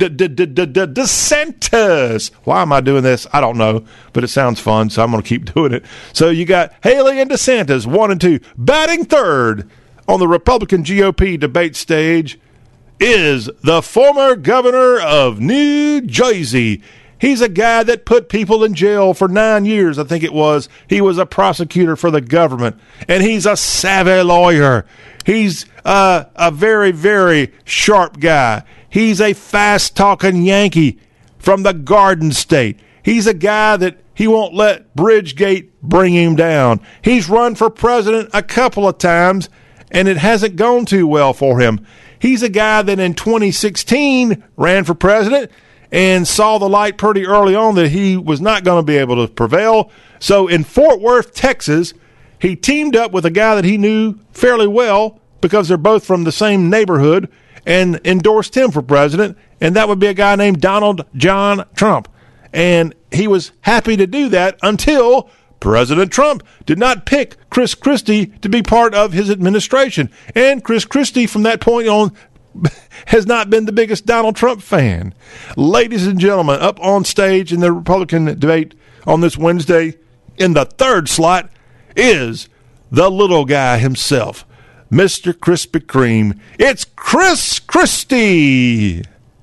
DeSantis. Why am I doing this? I don't know, but it sounds fun, so I'm going to keep doing it. So you got Haley and DeSantis, one and two. Batting third on the Republican G O P debate stage is the former governor of New Jersey. He's a guy that put people in jail for nine years, I think it was. He was a prosecutor for the government, and he's a savvy lawyer. He's uh, a very, very sharp guy. He's a fast-talking Yankee from the Garden State. He's a guy that he won't let Bridgegate bring him down. He's run for president a couple of times, and it hasn't gone too well for him. He's a guy that in twenty sixteen ran for president and saw the light pretty early on that he was not going to be able to prevail. So in Fort Worth, Texas, he teamed up with a guy that he knew fairly well because they're both from the same neighborhood and endorsed him for president, and that would be a guy named Donald John Trump. And he was happy to do that until President Trump did not pick Chris Christie to be part of his administration. And Chris Christie, from that point on, has not been the biggest Donald Trump fan. Ladies and gentlemen, up on stage in the Republican debate on this Wednesday in the third slot is the little guy himself, Mister Krispy Kreme. It's Chris Christie.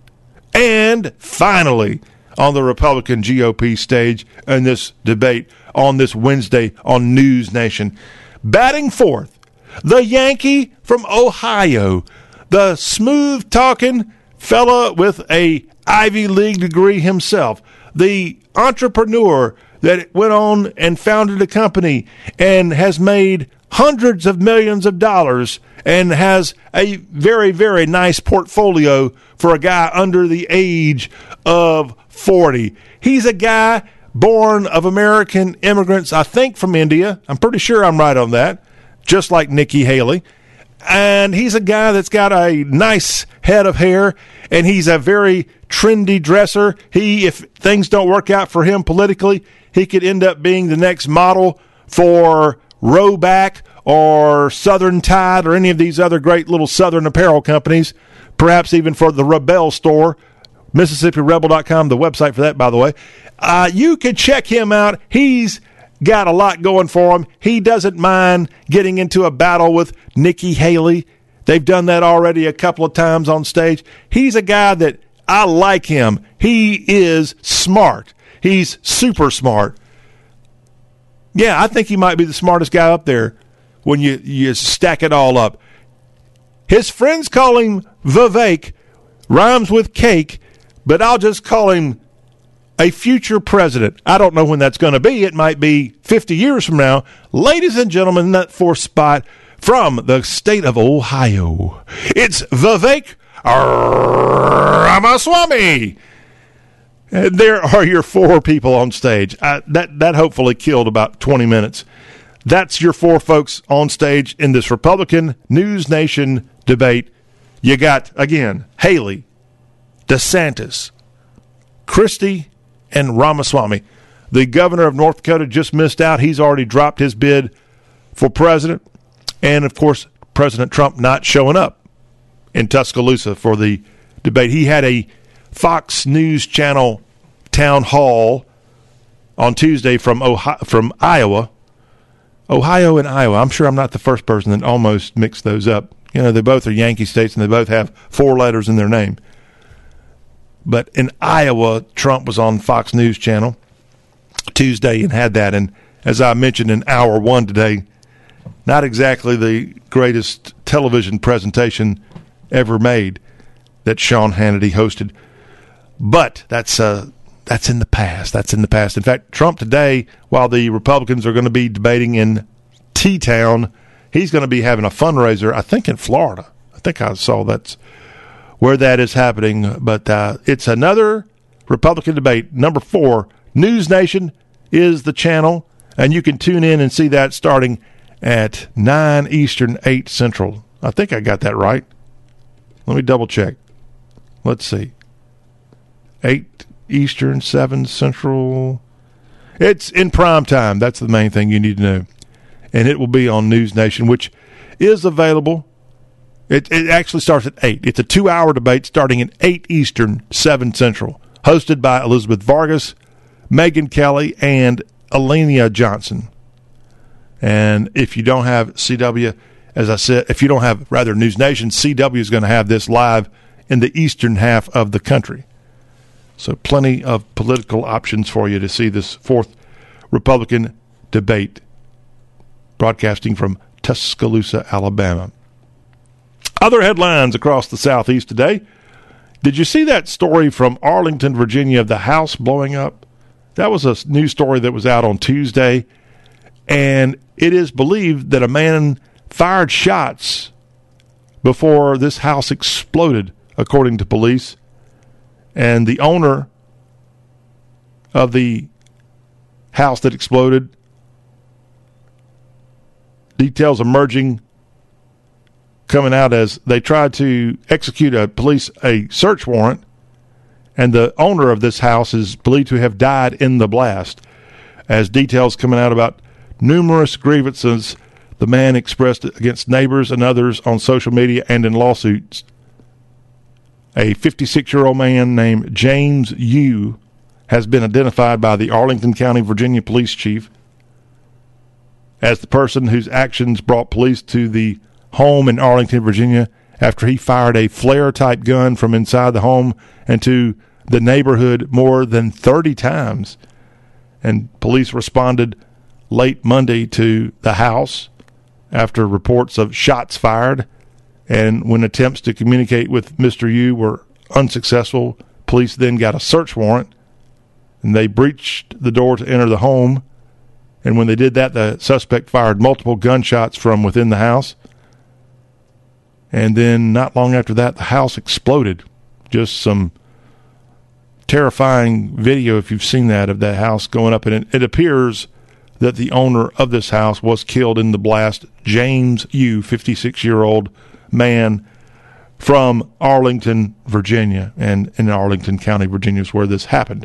And finally, on the Republican G O P stage in this debate on this Wednesday on News Nation, batting fourth, the Yankee from Ohio, the smooth-talking fella with a Ivy League degree himself, the entrepreneur that went on and founded a company and has made hundreds of millions of dollars and has a very, very nice portfolio for a guy under the age of forty. He's a guy born of American immigrants, I think from India. I'm pretty sure I'm right on that, just like Nikki Haley. And he's a guy that's got a nice head of hair, and he's a very trendy dresser. He, if things don't work out for him politically, he could end up being the next model for Rowback or Southern Tide or any of these other great little Southern apparel companies, perhaps even for the Rebel store, Mississippi Rebel dot com, the website for that, by the way. Uh, you could check him out. He's got a lot going for him. He doesn't mind getting into a battle with Nikki Haley. They've done that already a couple of times on stage. He's a guy that I like him. He is smart. He's super smart. Yeah, I think he might be the smartest guy up there when you, you stack it all up. His friends call him Vivek, rhymes with cake, but I'll just call him a future president. I don't know when that's going to be. It might be fifty years from now. Ladies and gentlemen, that fourth spot from the state of Ohio, it's Vivek Ramaswamy. And there are your four people on stage. I, that, that hopefully killed about twenty minutes. That's your four folks on stage in this Republican News Nation debate. You got, again, Haley, DeSantis, Christie, and Ramaswamy. The governor of North Dakota just missed out. He's already dropped his bid for president. And, of course, President Trump not showing up in Tuscaloosa for the debate. He had a Fox News Channel town hall on Tuesday from Ohio, from Iowa. Ohio and Iowa. I'm sure I'm not the first person that almost mixed those up. You know, they both are Yankee states, and they both have four letters in their name. But in Iowa, Trump was on Fox News Channel Tuesday and had that. And as I mentioned in hour one today, not exactly the greatest television presentation ever made that Sean Hannity hosted. But that's uh, that's in the past. That's in the past. In fact, Trump today, while the Republicans are going to be debating in T-Town, he's going to be having a fundraiser, I think, in Florida. I think I saw that's where that is happening. But uh, it's another Republican debate. Number four, News Nation is the channel, and you can tune in and see that starting at nine Eastern, eight Central. I think I got that right. Let me double check. Let's see. eight Eastern, seven Central. It's in prime time. That's the main thing you need to know. And it will be on News Nation, which is available. It, it actually starts at eight. It's a two-hour debate starting at eight Eastern, seven Central, hosted by Elizabeth Vargas, Megyn Kelly, and Alenia Johnson. And if you don't have C W, as I said, if you don't have, rather, News Nation, C W is going to have this live in the eastern half of the country. So plenty of political options for you to see this fourth Republican debate broadcasting from Tuscaloosa, Alabama. Other headlines across the Southeast today. Did you see that story from Arlington, Virginia, of the house blowing up? That was a news story that was out on Tuesday, and it is believed that a man fired shots before this house exploded, according to police. And the owner of the house that exploded, details emerging, coming out as they tried to execute a police a search warrant, and the owner of this house is believed to have died in the blast. As details coming out about numerous grievances the man expressed against neighbors and others on social media and in lawsuits. A fifty-six-year-old man named James Yu has been identified by the Arlington County, Virginia police chief as the person whose actions brought police to the home in Arlington, Virginia, after he fired a flare-type gun from inside the home into the neighborhood more than thirty times. And police responded late Monday to the house after reports of shots fired. And when attempts to communicate with Mister Yu were unsuccessful, police then got a search warrant, and they breached the door to enter the home. And when they did that, the suspect fired multiple gunshots from within the house. And then not long after that, the house exploded. Just some terrifying video, if you've seen that, of that house going up. And it, it appears that the owner of this house was killed in the blast. James Yu, fifty-six-year-old man from Arlington, Virginia, and in Arlington County, Virginia is where this happened.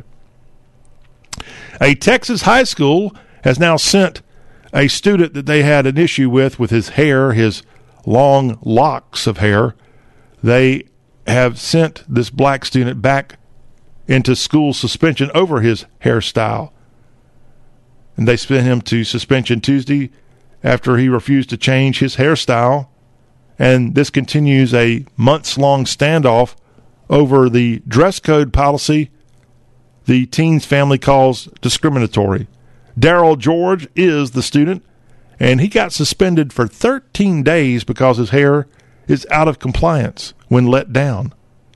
A Texas high school has now sent a student that they had an issue with, with his hair, his long locks of hair. They have sent this black student back into school suspension over his hairstyle. And they sent him to suspension Tuesday after he refused to change his hairstyle. And this continues a months-long standoff over the dress code policy the teen's family calls discriminatory. Daryl George is the student, and he got suspended for thirteen days because his hair is out of compliance when let down.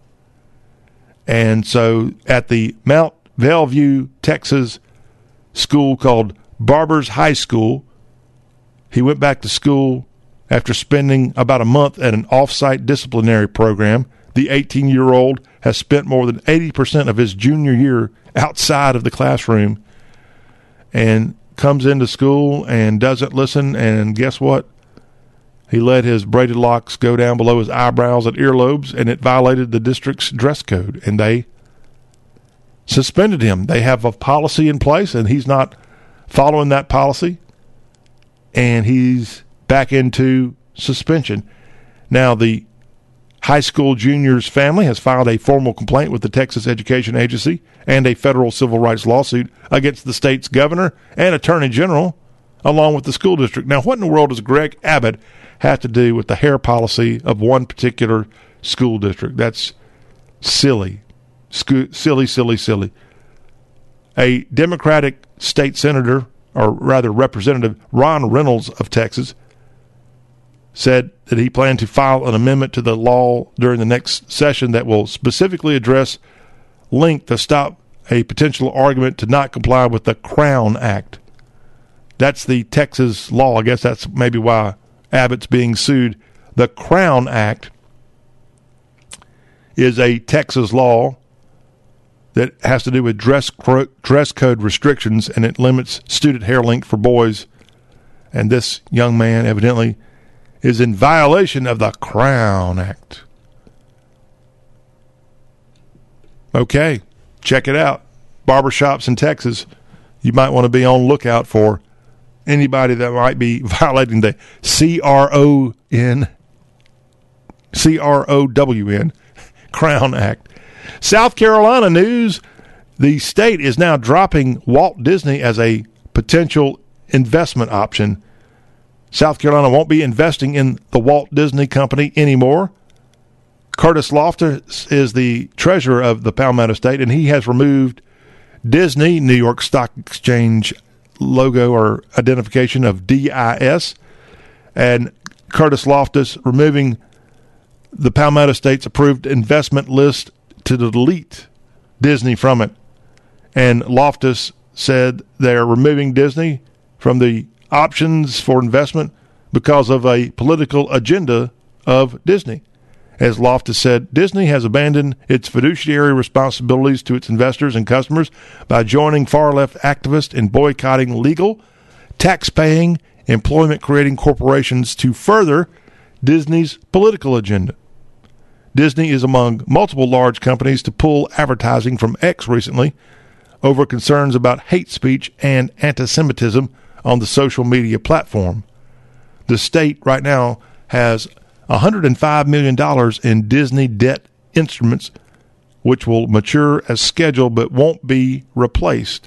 And so at the Mount Bellevue, Texas school called Barbers High School, he went back to school after spending about a month at an off-site disciplinary program. The eighteen-year-old has spent more than eighty percent of his junior year outside of the classroom and comes into school and doesn't listen, and guess what? He let his braided locks go down below his eyebrows and earlobes, and it violated the district's dress code, and they suspended him. They have a policy in place, and he's not following that policy, and he's back into suspension. Now, the high school junior's family has filed a formal complaint with the Texas Education Agency and a federal civil rights lawsuit against the state's governor and attorney general, along with the school district. Now, what in the world does Greg Abbott have to do with the hair policy of one particular school district? That's silly. Sco- silly, silly, silly. A Democratic state senator, or rather Representative Ron Reynolds of Texas, said that he planned to file an amendment to the law during the next session that will specifically address length to stop a potential argument to not comply with the Crown Act. That's the Texas law. I guess that's maybe why Abbott's being sued. The Crown Act is a Texas law that has to do with dress cro- dress code restrictions, and it limits student hair length for boys. And this young man evidently is in violation of the Crown Act. Okay, check it out. Barbershops in Texas, you might want to be on lookout for anybody that might be violating the C R O N, C R O W N, Crown Act. South Carolina news, the state is now dropping Walt Disney as a potential investment option. South Carolina won't be investing in the Walt Disney Company anymore. Curtis Loftus is the treasurer of the Palmetto State, and he has removed Disney, New York Stock Exchange logo or identification of D I S, and Curtis Loftus removing the Palmetto State's approved investment list to delete Disney from it. And Loftus said they're removing Disney from the options for investment because of a political agenda of Disney. As Loftus said, Disney has abandoned its fiduciary responsibilities to its investors and customers by joining far-left activists in boycotting legal, tax-paying, employment-creating corporations to further Disney's political agenda. Disney is among multiple large companies to pull advertising from X recently over concerns about hate speech and anti-Semitism on the social media platform. The state right now has one hundred five million dollars in Disney debt instruments, which will mature as scheduled but won't be replaced.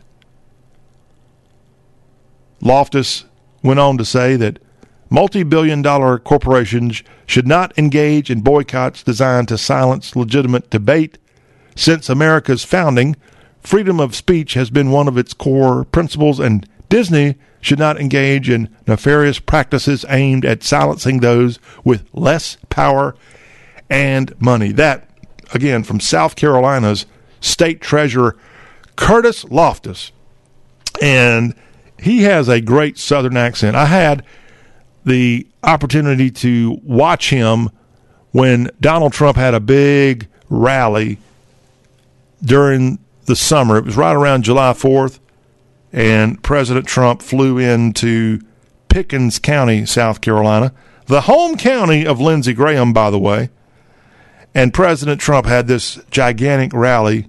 Loftus went on to say that multi-billion dollar corporations should not engage in boycotts designed to silence legitimate debate. Since America's founding, freedom of speech has been one of its core principles, and Disney should not engage in nefarious practices aimed at silencing those with less power and money. That, again, from South Carolina's State Treasurer Curtis Loftus. And he has a great Southern accent. I had the opportunity to watch him when Donald Trump had a big rally during the summer. It was right around July fourth. and President Trump flew into Pickens County, South Carolina, the home county of Lindsey Graham, by the way. And President Trump had this gigantic rally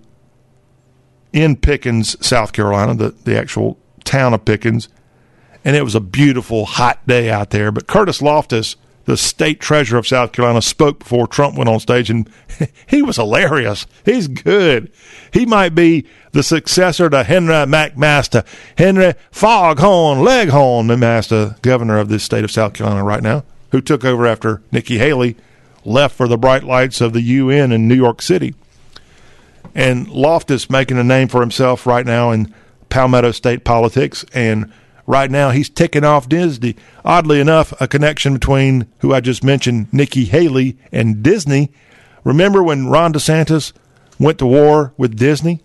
in Pickens, South Carolina, the, the actual town of Pickens. And it was a beautiful, hot day out there. But Curtis Loftus, the state treasurer of South Carolina, spoke before Trump went on stage, and he was hilarious. He's good. He might be the successor to Henry McMaster, Henry Foghorn Leghorn McMaster, governor of this state of South Carolina right now, who took over after Nikki Haley left for the bright lights of the U N in New York City. And Loftus making a name for himself right now in Palmetto State politics, and right now he's ticking off Disney. Oddly enough, a connection between who I just mentioned, Nikki Haley, and Disney. Remember when Ron DeSantis went to war with Disney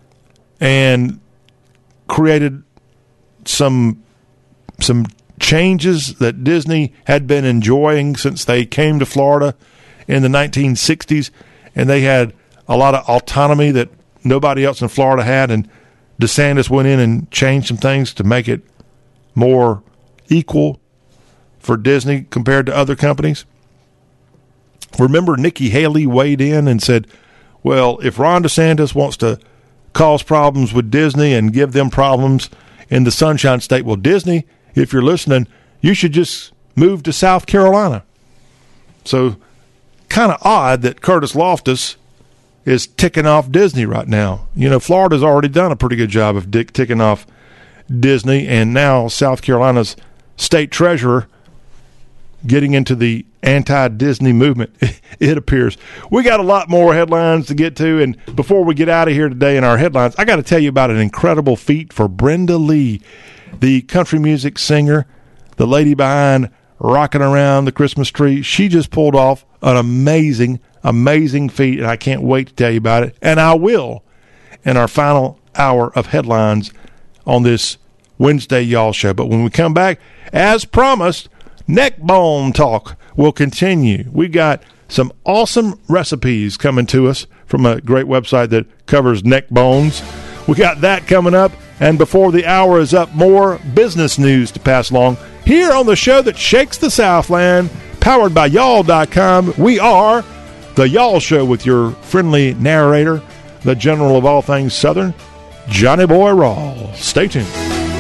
and created some some changes that Disney had been enjoying since they came to Florida in the nineteen sixties, and they had a lot of autonomy that nobody else in Florida had, and DeSantis went in and changed some things to make it more equal for Disney compared to other companies. Remember, Nikki Haley weighed in and said, well, if Ron DeSantis wants to cause problems with Disney and give them problems in the Sunshine State, well, Disney, if you're listening, you should just move to South Carolina. So kind of odd that Curtis Loftus is ticking off Disney right now. You know, Florida's already done a pretty good job of dick ticking off Disney, and now South Carolina's state treasurer getting into the anti-Disney movement, it appears. We got a lot more headlines to get to, and before we get out of here today in our headlines, I got to tell you about an incredible feat for Brenda Lee, the country music singer, the lady behind Rocking Around the Christmas Tree. She just pulled off an amazing, amazing feat, and I can't wait to tell you about it, and I will in our final hour of headlines on this Wednesday Y'all Show. But when we come back, as promised, neck bone talk will continue. We got some awesome recipes coming to us from a great website that covers neck bones. We got that coming up, and before the hour is up, more business news to pass along here on the show that shakes the Southland, powered by y'all dot com. We are the Y'all Show with your friendly narrator, the general of all things Southern, Johnny Boy Rawl. Stay tuned.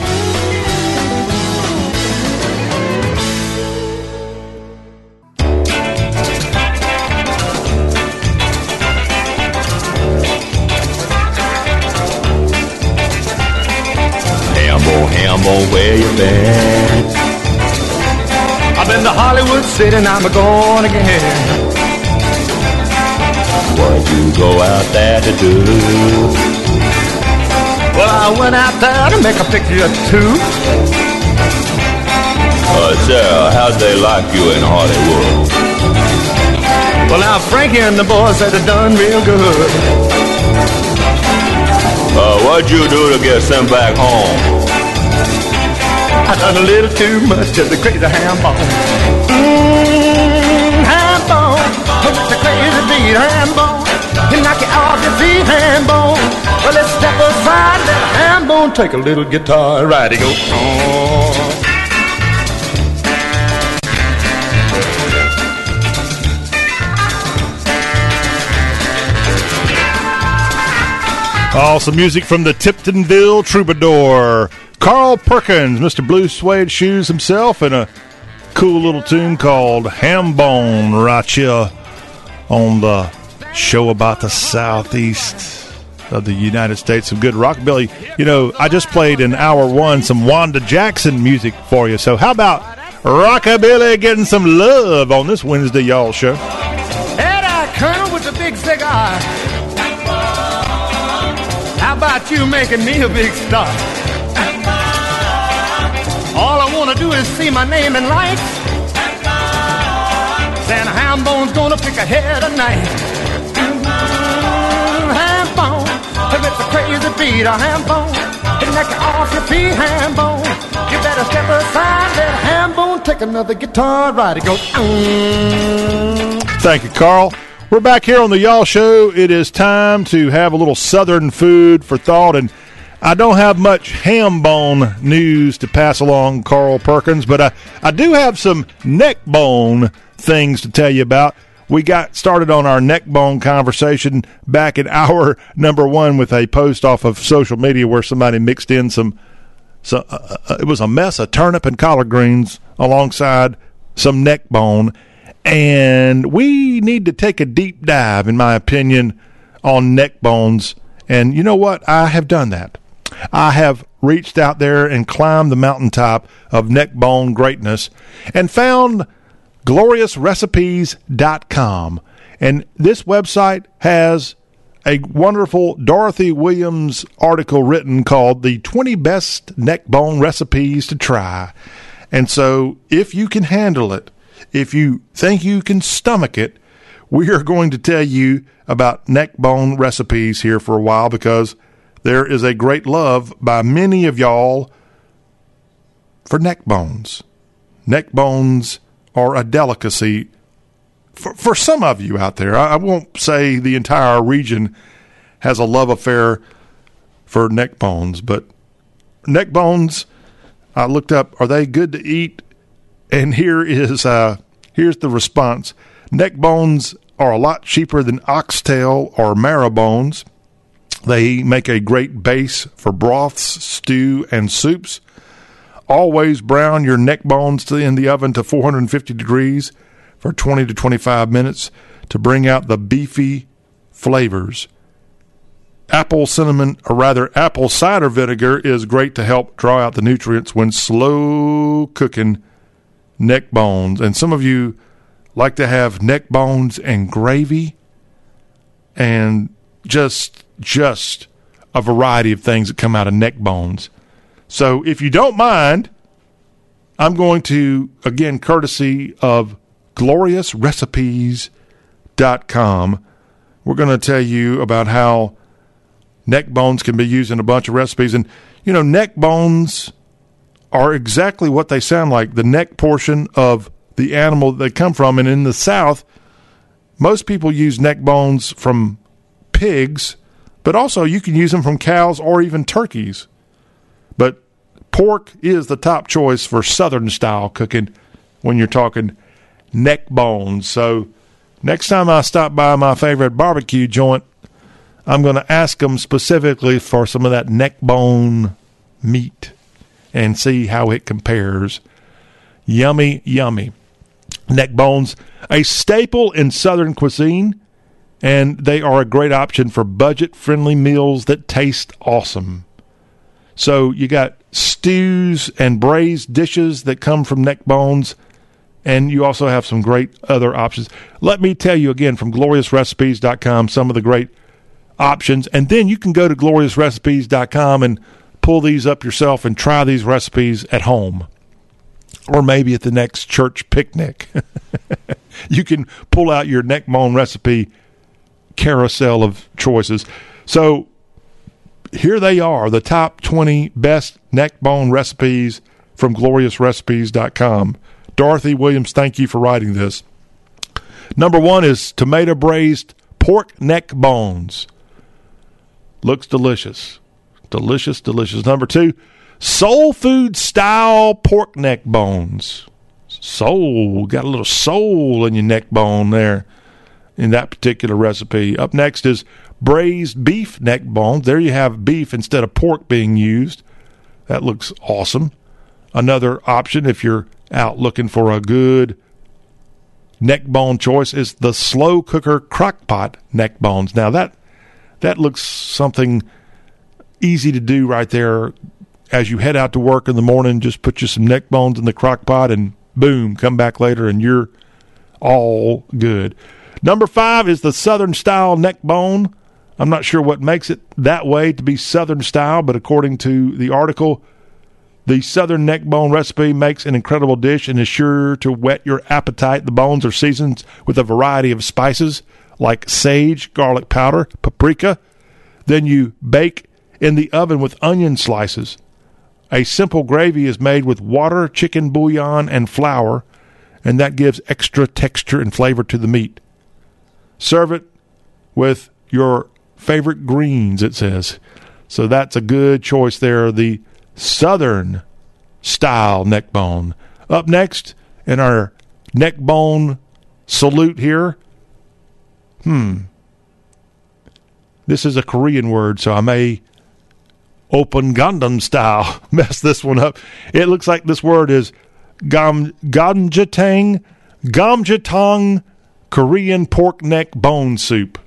Hambo, where you been? I've been to Hollywood City, now I'm going again. What you go out there to do? Well, I went out there to make a picture or two. Uh, Sarah, how'd they like you in Hollywood? Well, now Frankie and the boys said they done real good. Uh, what'd you do to get sent back home? I done a little too much to the crazy ham bone. Mmm, ham bone, with the crazy beat, ham bone. You knock it off your feet, ham bone. Well, let's step aside, let the ham bone take a little guitar ride. He go, oh. Awesome music from the Tiptonville Troubadour. Carl Perkins, Mister Blue Suede Shoes himself, and a cool little tune called Ham Bone right here on the show about the southeast of the United States. Some good rockabilly. You know, I just played in hour one some Wanda Jackson music for you, so how about rockabilly getting some love on this Wednesday Y'all Show? Hey there, Colonel with the big cigar. How about you making me a big star? All I want to do is see my name in lights. Then ham bone's gonna pick a head tonight. Mm-hmm. Ham bone, if it's a crazy beat, a ham bone, it'll knock you off your feet, ham bone. You better step aside, let ham bone take another guitar ride. It goes. Mm. Thank you, Carl. We're back here on the Y'all Show. It is time to have a little Southern food for thought, and I don't have much ham bone news to pass along, Carl Perkins, but I, I do have some neck bone things to tell you about. We got started on our neck bone conversation back in hour number one with a post off of social media where somebody mixed in some, so, uh, uh, it was a mess of turnip and collard greens alongside some neck bone. And we need to take a deep dive, in my opinion, on neck bones. And you know what? I have done that. I have reached out there and climbed the mountaintop of neck bone greatness and found glorious recipes dot com. And this website has a wonderful Dorothy Williams article written called The twenty Best Neck Bone Recipes to Try. And so if you can handle it, if you think you can stomach it, we are going to tell you about neck bone recipes here for a while, because there is a great love by many of y'all for neck bones. Neck bones are a delicacy for, for some of you out there. I, I won't say the entire region has a love affair for neck bones, but neck bones, I looked up, are they good to eat? And here is uh, here's the response. Neck bones are a lot cheaper than oxtail or marrow bones. They make a great base for broths, stew, and soups. Always brown your neck bones in the oven to four hundred fifty degrees for twenty to twenty-five minutes to bring out the beefy flavors. Apple cinnamon, or rather apple cider vinegar, is great to help draw out the nutrients when slow cooking neck bones. And some of you like to have neck bones and gravy and just just a variety of things that come out of neck bones. So if you don't mind, I'm going to, again, courtesy of glorious recipes dot com, we're going to tell you about how neck bones can be used in a bunch of recipes. And, you know, neck bones are exactly what they sound like, the neck portion of the animal that they come from. And in the South, most people use neck bones from pigs, but also you can use them from cows or even turkeys. But pork is the top choice for Southern-style cooking when you're talking neck bones. So next time I stop by my favorite barbecue joint, I'm going to ask them specifically for some of that neck bone meat and see how it compares. Yummy, yummy. Neck bones, a staple in Southern cuisine, and they are a great option for budget-friendly meals that taste awesome. So you got stews and braised dishes that come from neck bones, and you also have some great other options. Let me tell you again from glorious recipes dot com some of the great options, and then you can go to glorious recipes dot com and pull these up yourself and try these recipes at home, or maybe at the next church picnic. You can pull out your neck bone recipe carousel of choices. So here they are, the top twenty best neck bone recipes from glorious recipes dot com. Dorothy Williams, thank you for writing this. Number one is tomato braised pork neck bones. Looks delicious. Delicious, delicious. Number two, soul food style pork neck bones. Soul, got a little soul in your neck bone there in that particular recipe. Up next is braised beef neck bones. There you have beef instead of pork being used. That looks awesome. Another option, if you're out looking for a good neck bone choice, is the slow cooker crock pot neck bones. Now that that looks something easy to do right there. As you head out to work in the morning, just put you some neck bones in the crock pot and boom, come back later and you're all good. Number five is the Southern style neck bone. I'm not sure what makes it that way to be Southern style, but according to the article, the Southern neck bone recipe makes an incredible dish and is sure to whet your appetite. The bones are seasoned with a variety of spices like sage, garlic powder, paprika. Then you bake in the oven with onion slices. A simple gravy is made with water, chicken bouillon, and flour, and that gives extra texture and flavor to the meat. Serve it with your favorite greens, it says. So that's a good choice there, the Southern style neck bone. Up next in our neck bone salute here, hmm, this is a Korean word, so I may open Gundam style mess this one up. It looks like this word is gam gamjatang, gamjatang Korean pork neck bone soup.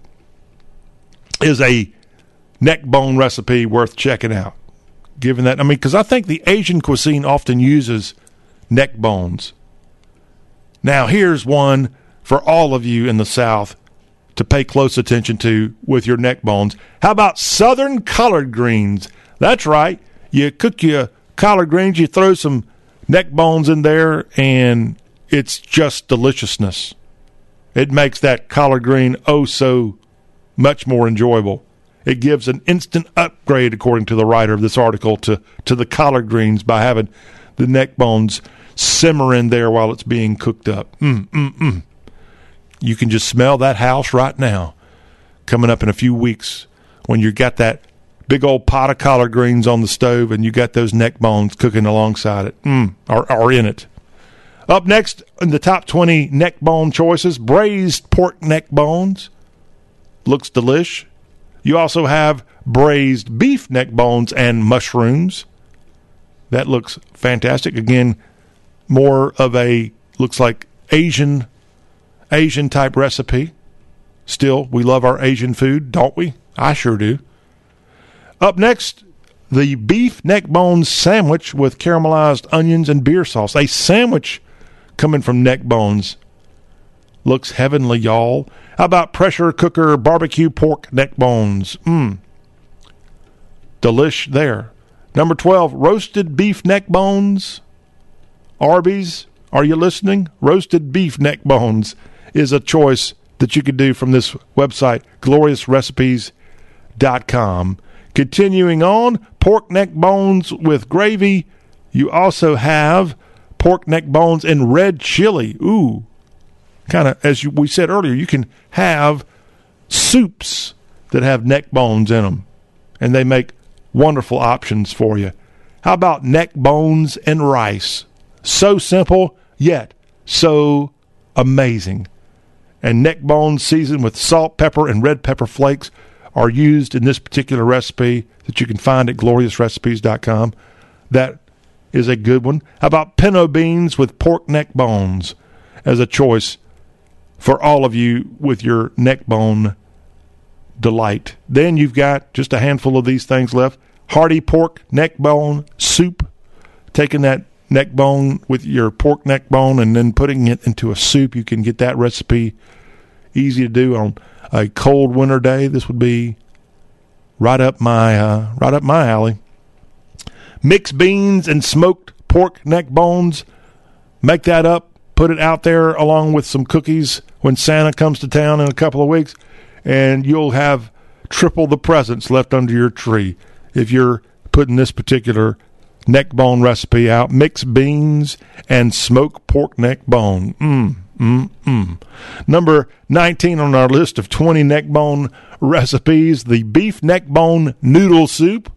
Is a neck bone recipe worth checking out. Given that, I mean, because I think the Asian cuisine often uses neck bones. Now, here's one for all of you in the South to pay close attention to with your neck bones. How about Southern collard greens? That's right. You cook your collard greens, you throw some neck bones in there, and it's just deliciousness. It makes that collard green oh so much more enjoyable. It gives an instant upgrade, according to the writer of this article, to, to the collard greens by having the neck bones simmer in there while it's being cooked up. Mm, mm, mm. You can just smell that house right now, coming up in a few weeks when you got that big old pot of collard greens on the stove and you got those neck bones cooking alongside it, mm, or, or in it. Up next in the top twenty neck bone choices, braised pork neck bones. Looks delish. You also have braised beef neck bones and mushrooms. That looks fantastic. Again, more of a, looks like Asian, Asian type recipe. Still, we love our Asian food, don't we? I sure do. Up next, the beef neck bone sandwich with caramelized onions and beer sauce. A sandwich coming from neck bones. Looks heavenly, y'all. How about pressure cooker barbecue pork neck bones? Mmm. Delish there. Number twelve, roasted beef neck bones. Arby's, are you listening? Roasted beef neck bones is a choice that you could do from this website, glorious recipes dot com. Continuing on, pork neck bones with gravy. You also have pork neck bones in red chili. Ooh. Kind of, as you, we said earlier, you can have soups that have neck bones in them, and they make wonderful options for you. How about neck bones and rice? So simple, yet so amazing. And neck bones seasoned with salt, pepper, and red pepper flakes are used in this particular recipe that you can find at glorious recipes dot com. That is a good one. How about pinto beans with pork neck bones as a choice for all of you with your neck bone delight? Then you've got just a handful of these things left. Hearty pork neck bone soup. Taking that neck bone with your pork neck bone and then putting it into a soup. You can get that recipe easy to do on a cold winter day. This would be right up my uh, right up my alley. Mixed beans and smoked pork neck bones. Make that up. Put it out there along with some cookies when Santa comes to town in a couple of weeks, and you'll have triple the presents left under your tree if you're putting this particular neck bone recipe out. Mixed beans and smoked pork neck bone. Mmm, mmm, mmm. Number nineteen on our list of twenty neck bone recipes, the beef neck bone noodle soup.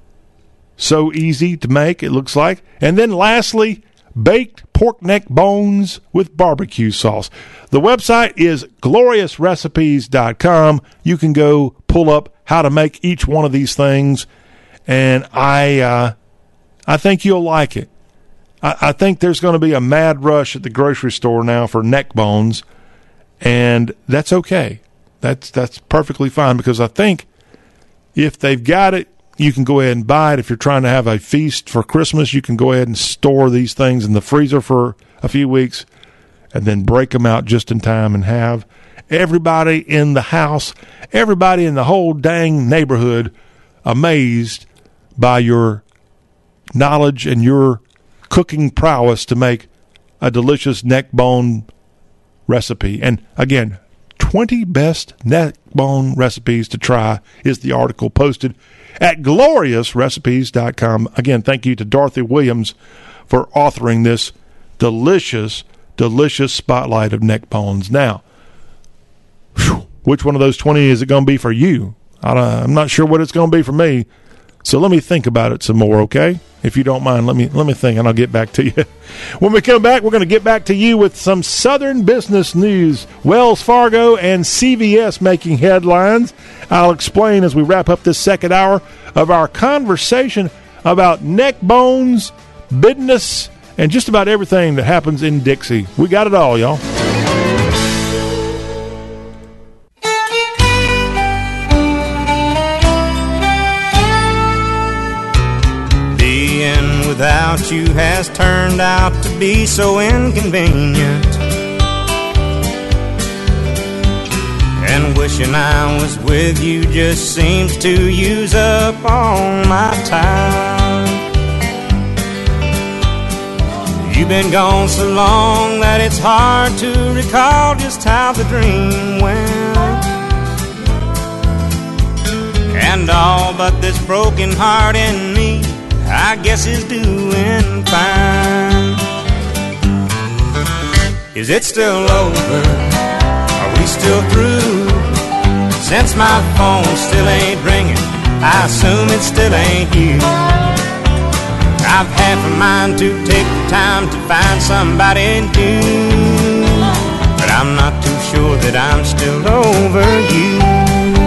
So easy to make, it looks like. And then lastly, baked pork neck bones with barbecue sauce. The website is glorious recipes dot com. You can go pull up how to make each one of these things, and I uh, I think you'll like it. I, I think there's going to be a mad rush at the grocery store now for neck bones, and that's okay. That's that's perfectly fine, because I think if they've got it, you can go ahead and buy it. If you're trying to have a feast for Christmas, you can go ahead and store these things in the freezer for a few weeks and then break them out just in time and have everybody in the house, everybody in the whole dang neighborhood amazed by your knowledge and your cooking prowess to make a delicious neck bone recipe. And again, twenty best neck bone recipes to try is the article posted at glorious recipes dot com. Again, thank you to Dorothy Williams for authoring this delicious, delicious spotlight of neck bones. Now, whew, which one of those twenty is it going to be for you? I don't, I'm not sure what it's going to be for me. So let me think about it some more, okay? If you don't mind, let me let me think, and I'll get back to you. When we come back, we're going to get back to you with some Southern business news. Wells Fargo and C V S making headlines. I'll explain as we wrap up this second hour of our conversation about neck bones, business, and just about everything that happens in Dixie. We got it all, y'all. Without you has turned out to be so inconvenient, and wishing I was with you just seems to use up all my time. You've been gone so long that it's hard to recall just how the dream went, and all but this broken heart in me I guess is doing fine. Is it still over? Are we still through? Since my phone still ain't ringing, I assume it still ain't you. I've half a mind to take the time to find somebody new, but I'm not too sure that I'm still over you.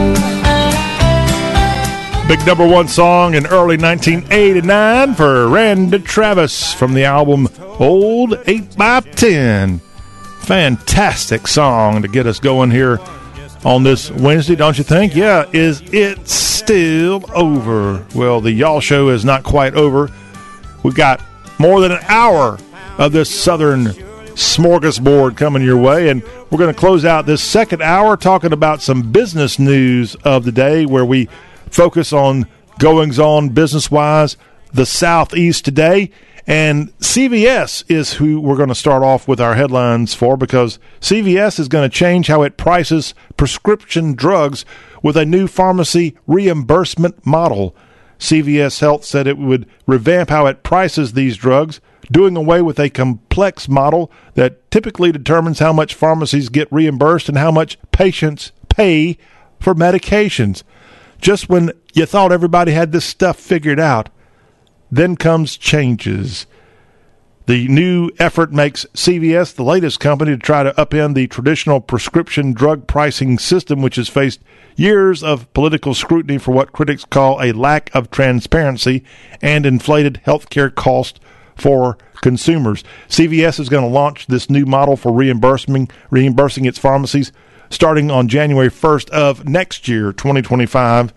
Big number one song in early nineteen eighty-nine for Randy Travis from the album Old eight by ten. Fantastic song to get us going here on this Wednesday, don't you think? Yeah, is it still over? Well, the Y'all Show is not quite over. We've got more than an hour of this Southern smorgasbord coming your way, and we're going to close out this second hour talking about some business news of the day where we focus on goings-on business-wise, the Southeast today. And C V S is who we're going to start off with our headlines for, because C V S is going to change how it prices prescription drugs with a new pharmacy reimbursement model. C V S Health said it would revamp how it prices these drugs, doing away with a complex model that typically determines how much pharmacies get reimbursed and how much patients pay for medications. Just when you thought everybody had this stuff figured out, then comes changes. The new effort makes C V S the latest company to try to upend the traditional prescription drug pricing system, which has faced years of political scrutiny for what critics call a lack of transparency and inflated healthcare costs for consumers. C V S is going to launch this new model for reimbursing, reimbursing its pharmacies starting on January first of next year, twenty twenty-five.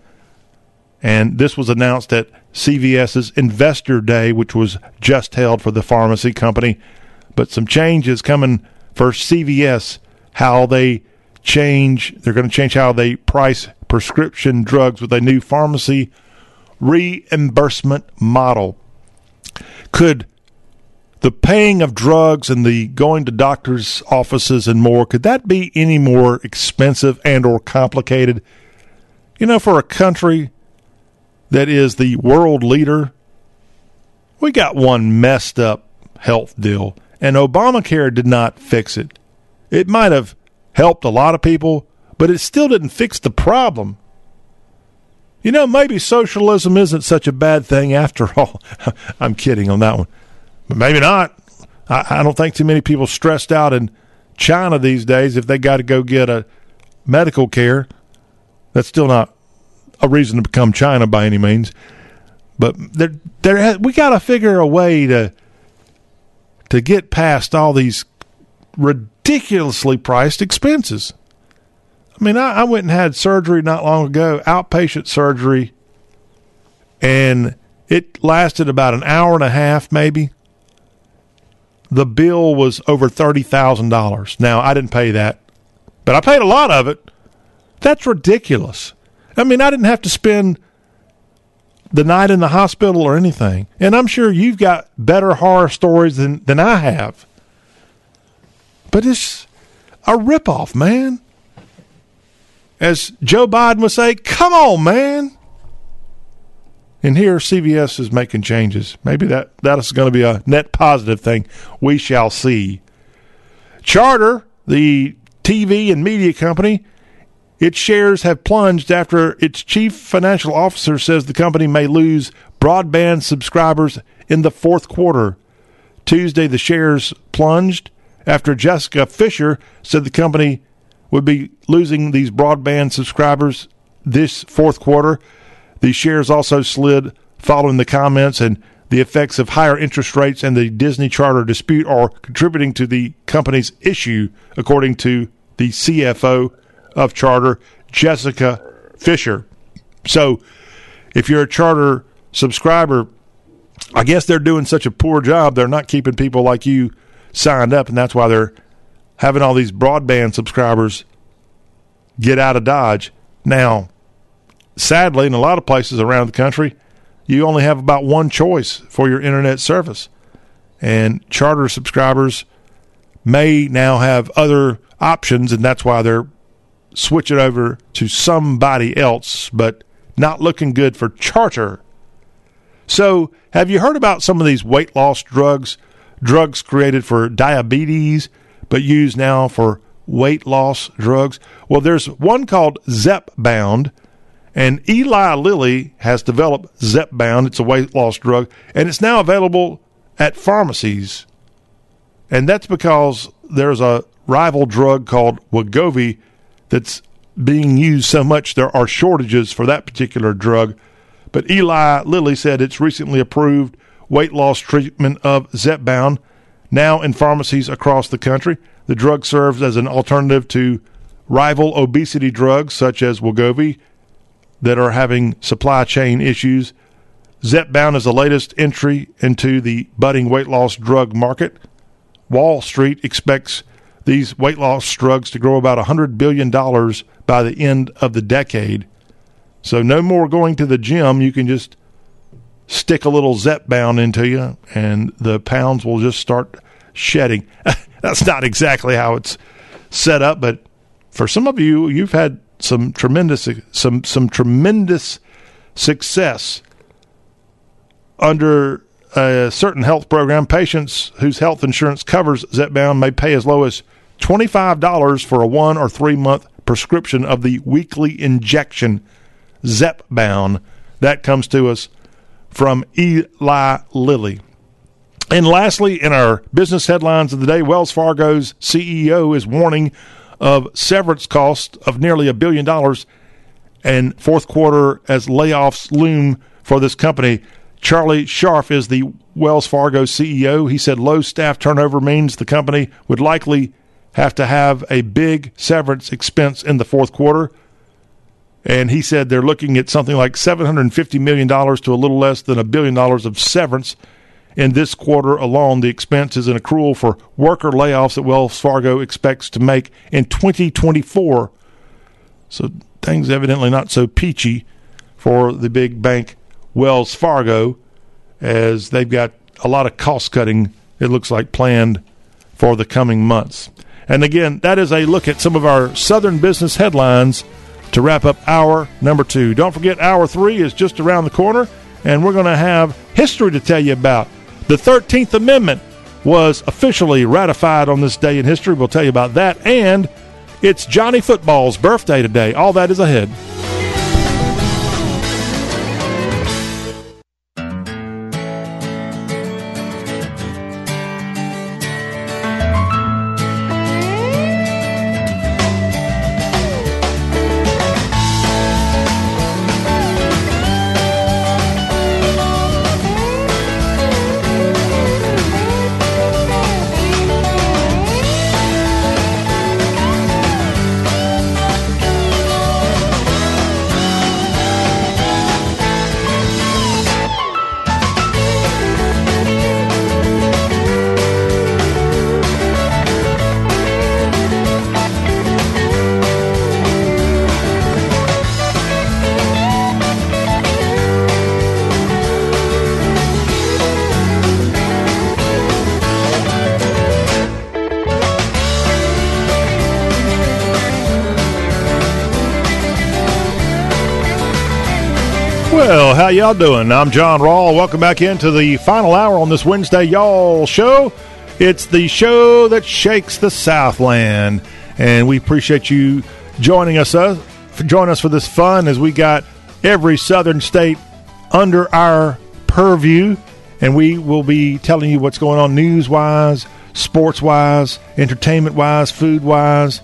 And this was announced at CVS's Investor Day, which was just held for the pharmacy company. But some changes coming for C V S, how they change, they're going to change how they price prescription drugs with a new pharmacy reimbursement model. Could the paying of drugs and the going to doctors' offices and more, could that be any more expensive and or complicated? You know, for a country that is the world leader, we got one messed up health deal, and Obamacare did not fix it. It might have helped a lot of people, but it still didn't fix the problem. You know, maybe socialism isn't such a bad thing after all. I'm kidding on that one. But maybe not. I, I don't think too many people stressed out in China these days if they got to go get a medical care. That's still not a reason to become China by any means. But there, there, we got to figure a way to to get past all these ridiculously priced expenses. I mean, I, I went and had surgery not long ago, outpatient surgery, and it lasted about an hour and a half maybe. The bill was over thirty thousand dollars. Now, I didn't pay that, but I paid a lot of it. That's ridiculous. I mean, I didn't have to spend the night in the hospital or anything. And I'm sure you've got better horror stories than, than I have. But it's a ripoff, man. As Joe Biden would say, come on, man. And here C V S is making changes. Maybe that, that is going to be a net positive thing. We shall see. Charter, the T V and media company, its shares have plunged after its chief financial officer says the company may lose broadband subscribers in the fourth quarter. Tuesday, the shares plunged after Jessica Fisher said the company would be losing these broadband subscribers this fourth quarter. The shares also slid following the comments, and the effects of higher interest rates and the Disney Charter dispute are contributing to the company's issue, according to the C F O of Charter, Jessica Fisher. So if you're a Charter subscriber, I guess they're doing such a poor job, they're not keeping people like you signed up, and that's why they're having all these broadband subscribers get out of Dodge. Now, sadly, in a lot of places around the country, you only have about one choice for your internet service. And Charter subscribers may now have other options, and that's why they're switching over to somebody else, but not looking good for Charter. So, have you heard about some of these weight loss drugs, drugs created for diabetes, but used now for weight loss drugs? Well, there's one called Zepbound, and Eli Lilly has developed Zepbound. It's a weight loss drug, and it's now available at pharmacies. And that's because there's a rival drug called Wegovy that's being used so much there are shortages for that particular drug. But Eli Lilly said its recently approved weight loss treatment of Zepbound now in pharmacies across the country. The drug serves as an alternative to rival obesity drugs such as Wegovy that are having supply chain issues. Zepbound is the latest entry into the budding weight loss drug market. Wall Street expects these weight loss drugs to grow about one hundred billion dollars by the end of the decade. So no more going to the gym. You can just stick a little Zepbound into you, and the pounds will just start shedding. That's not exactly how it's set up, but for some of you, you've had some tremendous some some tremendous success under a certain health program. Patients whose health insurance covers Zepbound may pay as low as twenty-five dollars for a one or three month prescription of the weekly injection Zepbound. That comes to us from Eli Lilly. And lastly, in our business headlines of the day, Wells Fargo's C E O is warning of severance costs of nearly a billion dollars and fourth quarter as layoffs loom for this company. Charlie Scharf is the Wells Fargo C E O. He said low staff turnover means the company would likely have to have a big severance expense in the fourth quarter. And he said they're looking at something like seven hundred fifty million dollars to a little less than a billion dollars of severance in this quarter alone. The expense is an accrual for worker layoffs that Wells Fargo expects to make in twenty twenty-four. So things evidently not so peachy for the big bank Wells Fargo, as they've got a lot of cost cutting, it looks like, planned for the coming months. And again, that is a look at some of our Southern business headlines to wrap up hour number two. Don't forget, hour three is just around the corner, and we're going to have history to tell you about. The thirteenth Amendment was officially ratified on this day in history. We'll tell you about that. And it's Johnny Football's birthday today. All that is ahead. Well, how y'all doing? I'm John Rawl. Welcome back into the final hour on this Wednesday Y'all show. It's the show that shakes the Southland, and we appreciate you joining us. Uh, join us for this fun as we got every southern state under our purview, and we will be telling you what's going on news-wise, sports-wise, entertainment-wise, food-wise,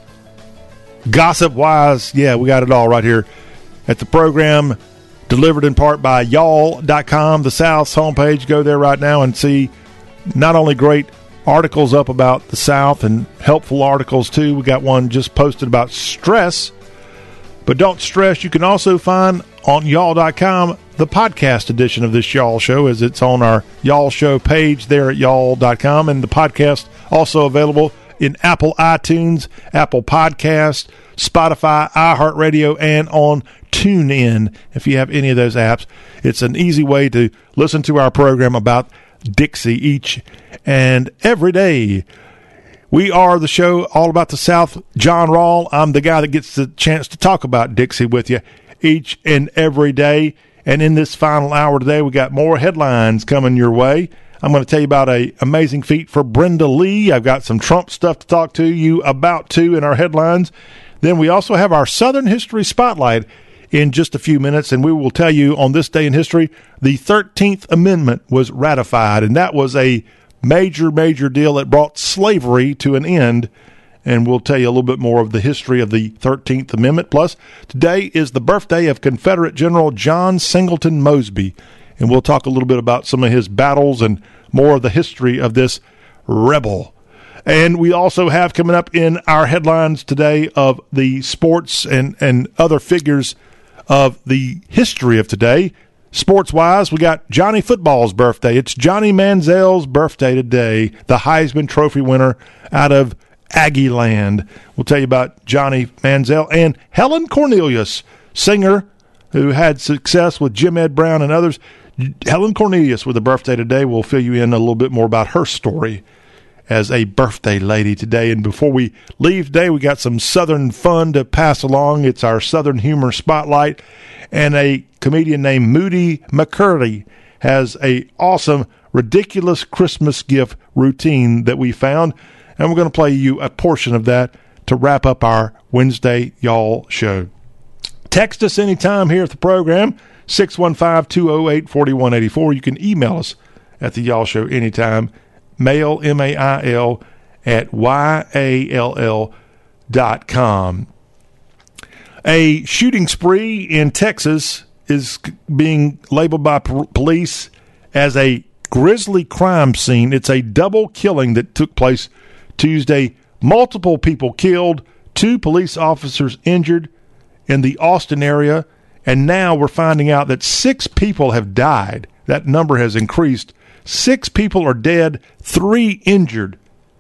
gossip-wise. Yeah, we got it all right here at the program, delivered in part by y'all dot com, the South's homepage. Go there right now and see not only great articles up about the South and helpful articles too. We got one just posted about stress, but don't stress. You can also find on y'all dot com the podcast edition of this Y'all Show, as it's on our Y'all Show page there at y'all dot com, and the podcast also available in Apple iTunes, Apple Podcast, Spotify, iHeartRadio, and on TuneIn. If you have any of those apps, it's an easy way to listen to our program about Dixie each and every day. We are the show all about the South. John Rawl. I'm the guy that gets the chance to talk about Dixie with you each and every day. And in this final hour today, we got more headlines coming your way. I'm going to tell you about a amazing feat for Brenda Lee. I've got some Trump stuff to talk to you about, too, in our headlines. Then we also have our Southern History Spotlight in just a few minutes, and we will tell you on this day in history, the thirteenth Amendment was ratified, and that was a major, major deal that brought slavery to an end. And we'll tell you a little bit more of the history of the thirteenth Amendment. Plus, today is the birthday of Confederate General John Singleton Mosby, and we'll talk a little bit about some of his battles and more of the history of this rebel. And we also have coming up in our headlines today of the sports and, and other figures of the history of today. Sports-wise, we got Johnny Football's birthday. It's Johnny Manziel's birthday today, the Heisman Trophy winner out of Aggie Land. We'll tell you about Johnny Manziel and Helen Cornelius, singer who had success with Jim Ed Brown and others. Helen Cornelius with a birthday today. We'll fill you in a little bit more about her story as a birthday lady today. And before we leave today, we got some Southern fun to pass along. It's our Southern Humor Spotlight, and a comedian named Moody McCurdy has a awesome, ridiculous Christmas gift routine that we found, and we're going to play you a portion of that to wrap up our Wednesday Y'all Show. Text us anytime here at the program, six one five, two oh eight, four one eight four. You can email us at the Y'all Show anytime. Mail, M A I L, at Y A L L dot com. A shooting spree in Texas is being labeled by p- police as a grisly crime scene. It's a double killing that took place Tuesday. Multiple people killed, two police officers injured in the Austin area, and now we're finding out that six people have died. That number has increased. Six people are dead, three injured,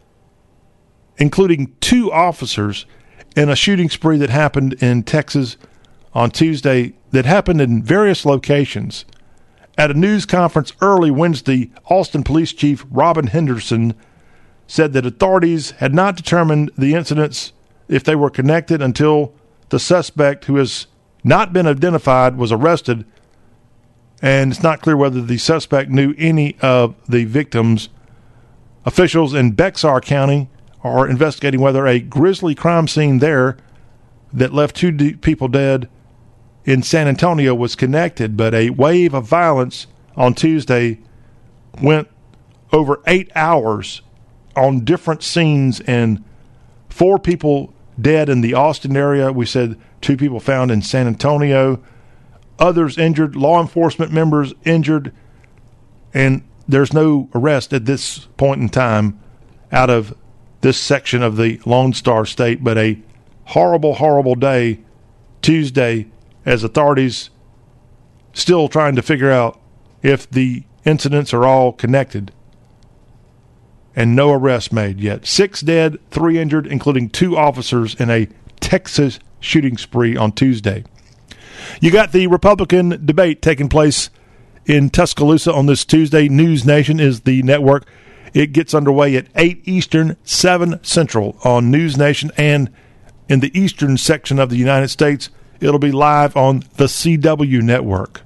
including two officers, in a shooting spree that happened in Texas on Tuesday that happened in various locations. At a news conference early Wednesday, Austin Police Chief Robin Henderson said that authorities had not determined the incidents if they were connected until the suspect, who has not been identified, was arrested, and it's not clear whether the suspect knew any of the victims. Officials in Bexar County are investigating whether a grisly crime scene there that left two de- people dead in San Antonio was connected, but a wave of violence on Tuesday went over eight hours on different scenes, and four people dead in the Austin area. We said two people found in San Antonio. Others injured, law enforcement members injured, and there's no arrest at this point in time out of this section of the Lone Star State, but a horrible, horrible day Tuesday as authorities still trying to figure out if the incidents are all connected, and no arrests made yet. Six dead, three injured, including two officers in a Texas shooting spree on Tuesday. You got the Republican debate taking place in Tuscaloosa on this Tuesday. News Nation is the network. It gets underway at eight Eastern, seven Central on News Nation, and in the eastern section of the United States, it'll be live on the C W network.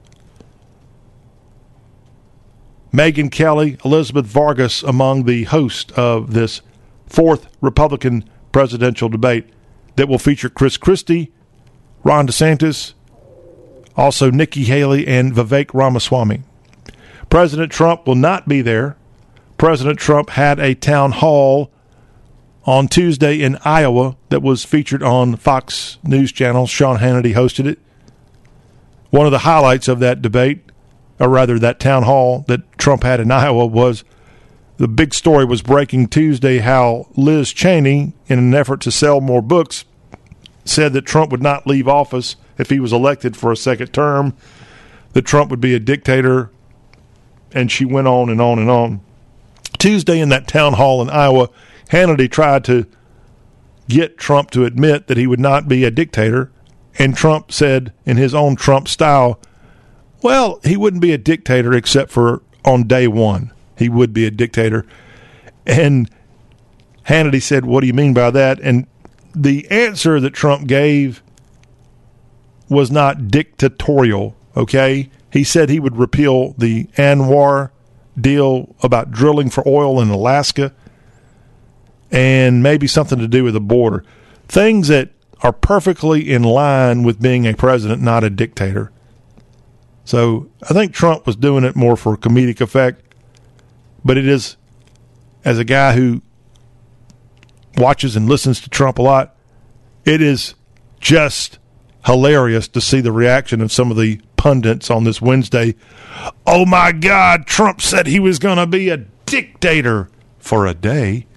Megyn Kelly, Elizabeth Vargas among the hosts of this fourth Republican presidential debate. that will feature Chris Christie, Ron DeSantis, also Nikki Haley, and Vivek Ramaswamy. President Trump will not be there. President Trump had a town hall on Tuesday in Iowa that was featured on Fox News Channel. Sean Hannity hosted it. One of the highlights of that debate, or rather that town hall that Trump had in Iowa, was the big story was breaking Tuesday how Liz Cheney, in an effort to sell more books, said that Trump would not leave office if he was elected for a second term, that Trump would be a dictator, and she went on and on and on. Tuesday in that town hall in Iowa, Hannity tried to get Trump to admit that he would not be a dictator, and Trump said in his own Trump style, well, he wouldn't be a dictator except for on day one. He would be a dictator. And Hannity said, what do you mean by that? And the answer that Trump gave was not dictatorial, okay? He said he would repeal the ANWR deal about drilling for oil in Alaska and maybe something to do with the border. Things that are perfectly in line with being a president, not a dictator. So I think Trump was doing it more for comedic effect, but it is, as a guy who watches and listens to Trump a lot, it is just hilarious to see the reaction of some of the pundits on this Wednesday. Oh my God, Trump said he was going to be a dictator for a day.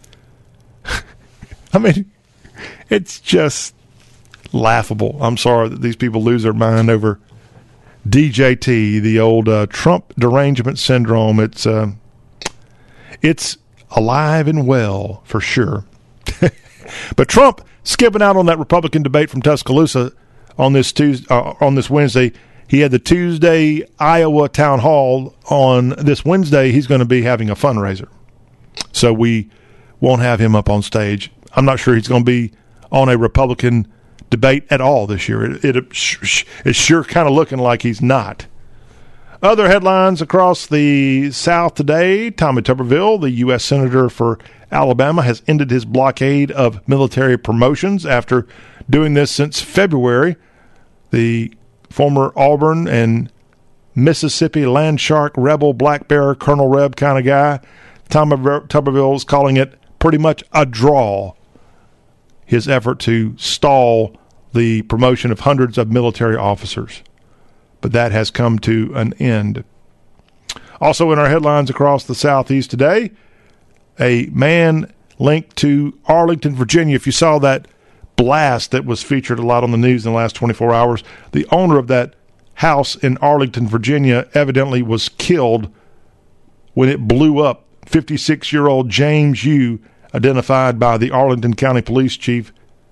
I mean, it's just laughable. I'm sorry that these people lose their mind over D J T, the old uh, Trump derangement syndrome. It's uh, it's alive and well for sure. But Trump skipping out on that Republican debate from Tuscaloosa on this Tuesday, uh, on this Wednesday. He had the Tuesday Iowa town hall. On this Wednesday, he's going to be having a fundraiser, so we won't have him up on stage. I'm not sure he's going to be on a Republican debate at all this year. It, it, it's sure kind of looking like he's not. Other headlines across the South today. Tommy Tuberville, the U S Senator for Alabama, has ended his blockade of military promotions after doing this since February. The former Auburn and Mississippi land shark rebel black bear Colonel Reb kind of guy, Tommy Tuberville is calling it pretty much a draw, his effort to stall the promotion of hundreds of military officers. But that has come to an end. Also in our headlines across the Southeast today, a man linked to Arlington, Virginia. If you saw that blast that was featured a lot on the news in the last twenty-four hours, the owner of that house in Arlington, Virginia, evidently was killed when it blew up. fifty-six-year-old James Yu, identified by the Arlington County Police Chief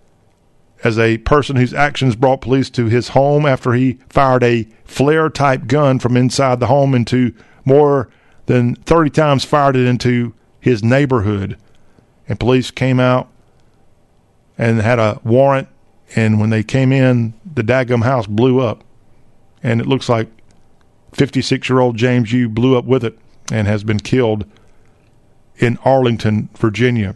as a person whose actions brought police to his home after he fired a flare-type gun from inside the home into more than thirty times, fired it into his neighborhood. And police came out and had a warrant, and when they came in, the daggum house blew up. And it looks like fifty-six-year-old James Yu blew up with it and has been killed in Arlington, Virginia.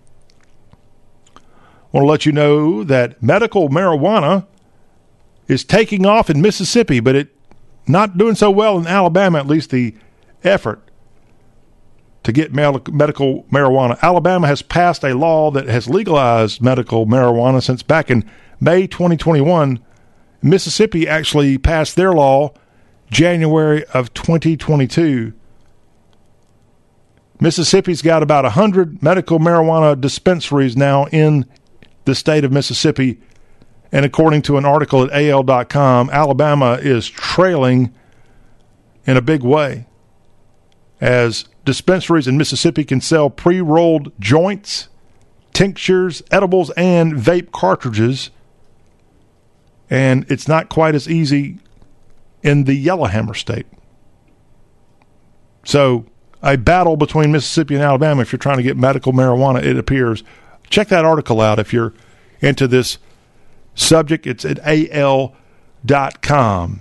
I want to let you know that medical marijuana is taking off in Mississippi, but it not doing so well in Alabama, at least the effort to get medical marijuana. Alabama has passed a law that has legalized medical marijuana since back in May twenty twenty-one. Mississippi actually passed their law January of twenty twenty-two. Mississippi's got about one hundred medical marijuana dispensaries now in the state of Mississippi. And according to an article at A L dot com, Alabama is trailing in a big way, as dispensaries in Mississippi can sell pre-rolled joints, tinctures, edibles, and vape cartridges. And it's not quite as easy in the Yellowhammer state. So a battle between Mississippi and Alabama if you're trying to get medical marijuana, it appears. Check that article out if you're into this subject. It's at A L dot com.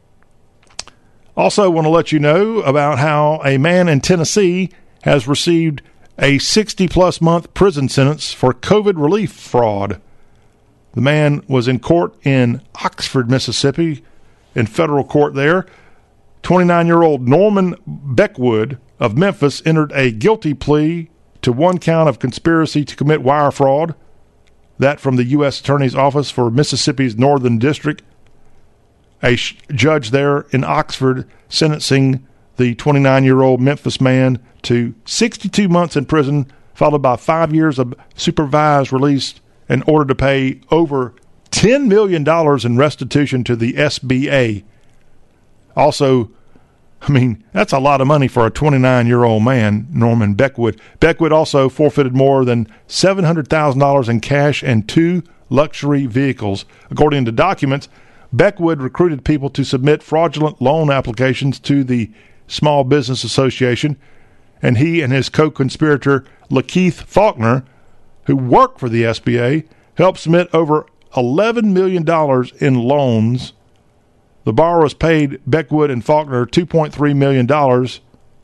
Also want to let you know about how a man in Tennessee has received a sixty-plus month prison sentence for COVID relief fraud. The man was in court in Oxford, Mississippi, in federal court there. twenty-nine-year-old Norman Beckwood of Memphis entered a guilty plea to one count of conspiracy to commit wire fraud. That from the U S Attorney's Office for Mississippi's Northern District. A sh- judge there in Oxford sentencing the twenty-nine-year-old Memphis man to sixty-two months in prison, followed by five years of supervised release in order to pay over ten million dollars in restitution to the S B A. Also, I mean, that's a lot of money for a twenty-nine-year-old man, Norman Beckwood. Beckwood also forfeited more than seven hundred thousand dollars in cash and two luxury vehicles. According to documents, Beckwood recruited people to submit fraudulent loan applications to the Small Business Association, and he and his co-conspirator, Lakeith Faulkner, who worked for the S B A, helped submit over eleven million dollars in loans. The borrowers paid Beckwood and Faulkner two point three million dollars.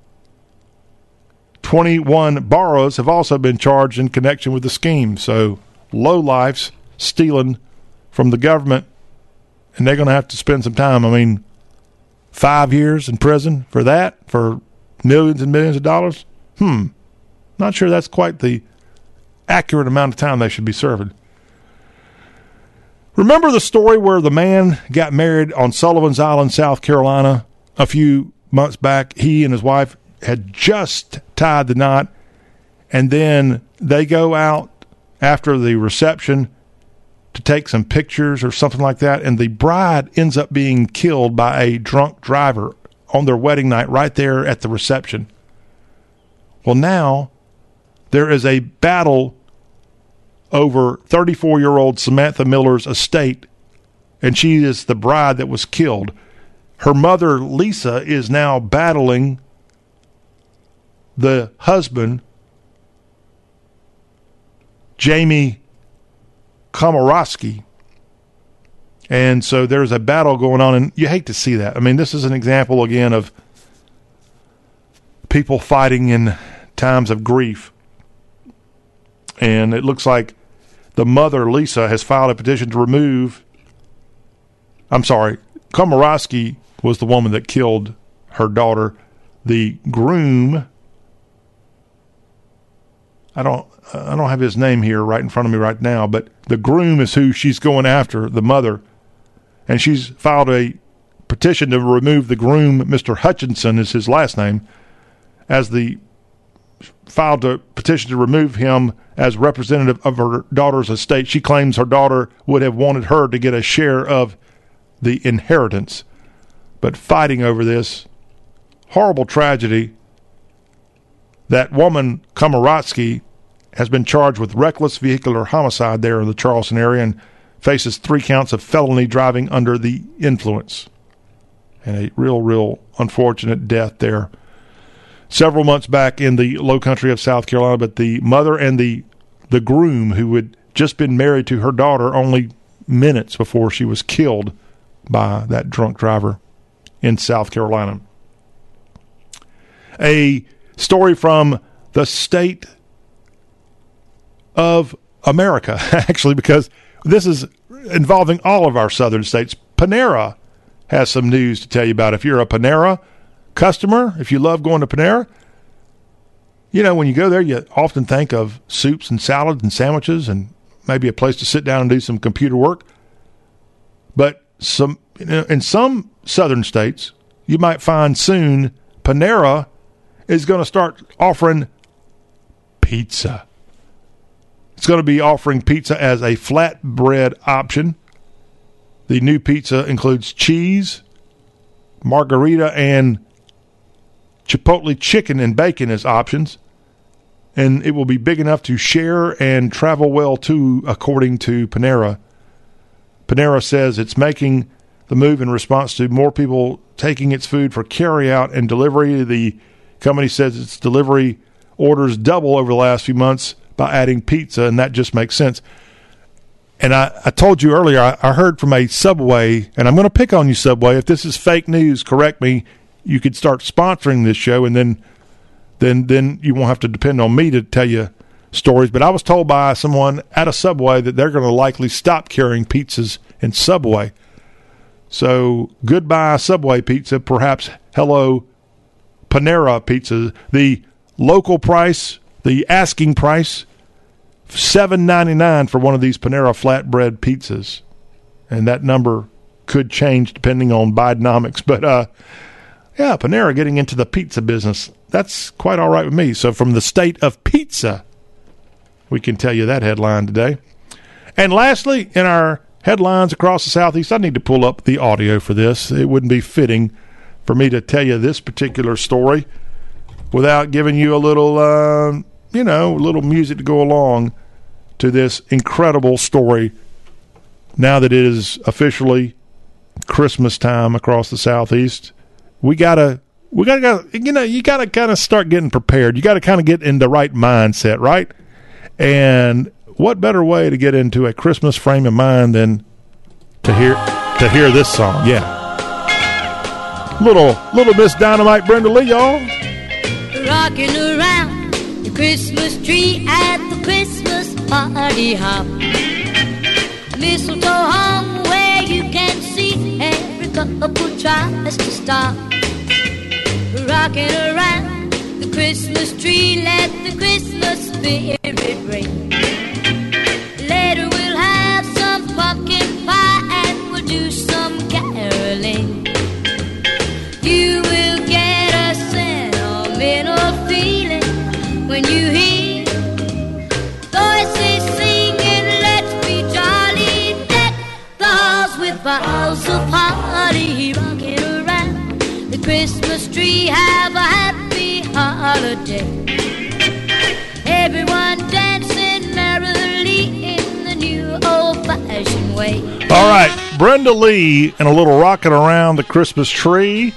twenty-one borrowers have also been charged in connection with the scheme. So, lowlifes stealing from the government, and they're going to have to spend some time. I mean, five years in prison for that, for millions and millions of dollars? Hmm. Not sure that's quite the accurate amount of time they should be serving. Remember the story where the man got married on Sullivan's Island, South Carolina, a few months back? He and his wife had just tied the knot, and then they go out after the reception to take some pictures or something like that, and the bride ends up being killed by a drunk driver on their wedding night right there at the reception. Well, now there is a battle over thirty-four-year-old Samantha Miller's estate, and she is the bride that was killed. Her mother, Lisa, is now battling the husband, Jamie Komorowski. And so there's a battle going on, and you hate to see that. I mean, this is an example, again, of people fighting in times of grief. And it looks like the mother, Lisa, has filed a petition to remove, I'm sorry, Komorowski was the woman that killed her daughter. The groom, I don't I don't have his name here right in front of me right now, but the groom is who she's going after, the mother. And she's filed a petition to remove the groom, Mister Hutchinson is his last name, as the filed a petition to remove him as representative of her daughter's estate. She claims her daughter would have wanted her to get a share of the inheritance. But fighting over this horrible tragedy, that woman, Komorowski, has been charged with reckless vehicular homicide there in the Charleston area and faces three counts of felony driving under the influence. And a real, real unfortunate death there several months back in the low country of South Carolina. But the mother and the the groom, who had just been married to her daughter only minutes before she was killed by that drunk driver in South Carolina. A story from the state of America, actually, because this is involving all of our southern states. Panera has some news to tell you about. If you're a Panera customer, if you love going to Panera, you know, when you go there, you often think of soups and salads and sandwiches and maybe a place to sit down and do some computer work. But some, you know, in some southern states, you might find soon Panera is going to start offering pizza. It's going to be offering pizza as a flatbread option. The new pizza includes cheese, margarita, and chipotle chicken and bacon as options. And it will be big enough to share and travel well too, according to Panera. Panera says it's making the move in response to more people taking its food for carry-out and delivery. The company says its delivery orders double over the last few months by adding pizza, and that just makes sense. And I, I told you earlier, I, I heard from a Subway, and I'm going to pick on you, Subway. If this is fake news, correct me. You could start sponsoring this show, and then then then you won't have to depend on me to tell you stories, but I was told by someone at a Subway that they're going to likely stop carrying pizzas in Subway. So goodbye Subway pizza, perhaps hello Panera pizza. The local price, the asking price, seven ninety-nine for one of these Panera flatbread pizzas. And that number could change depending on Bidenomics. But, uh, yeah, Panera getting into the pizza business. That's quite all right with me. So from the state of pizza, we can tell you that headline today. And lastly, in our headlines across the Southeast, I need to pull up the audio for this. It wouldn't be fitting for me to tell you this particular story without giving you a little, uh, you know, a little music to go along to this incredible story now that it is officially Christmas time across the Southeast. We gotta, we gotta, you know, you gotta kind of start getting prepared. You gotta kind of get in the right mindset, right? And what better way to get into a Christmas frame of mind than to hear to hear this song? Yeah, little little Miss Dynamite, Brenda Lee, y'all. Rocking around the Christmas tree at the Christmas party hop. Mistletoe hung where you can see every couple tries to stop. Rocking around the Christmas tree, let the Christmas spirit ring. Later we'll have some pumpkin pie and we'll do some caroling. You will get a sentimental feeling when you hear voices singing, let's be jolly, deck the halls with boughs of holly. Rocking around the Christmas tree, have a happy holiday. Everyone dancing merrily in the new old-fashioned way. All right, Brenda Lee and a little rocking around the Christmas tree.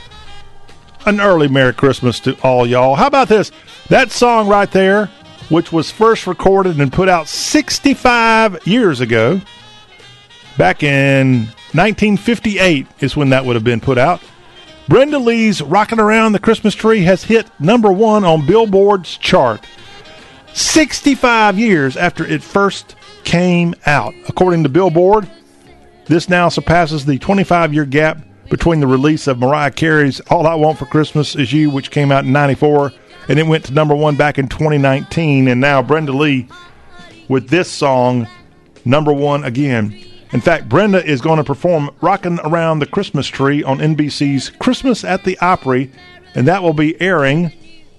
An early Merry Christmas to all y'all. How about this? That song right there, which was first recorded and put out sixty-five years ago, back in nineteen fifty-eight is when that would have been put out. Brenda Lee's Rockin' Around the Christmas Tree has hit number one on Billboard's chart sixty-five years after it first came out. According to Billboard, this now surpasses the twenty-five-year gap between the release of Mariah Carey's All I Want for Christmas Is You, which came out in ninety-four, and it went to number one back in twenty nineteen. And now Brenda Lee with this song, number one again. In fact, Brenda is going to perform Rockin' Around the Christmas Tree on N B C's Christmas at the Opry, and that will be airing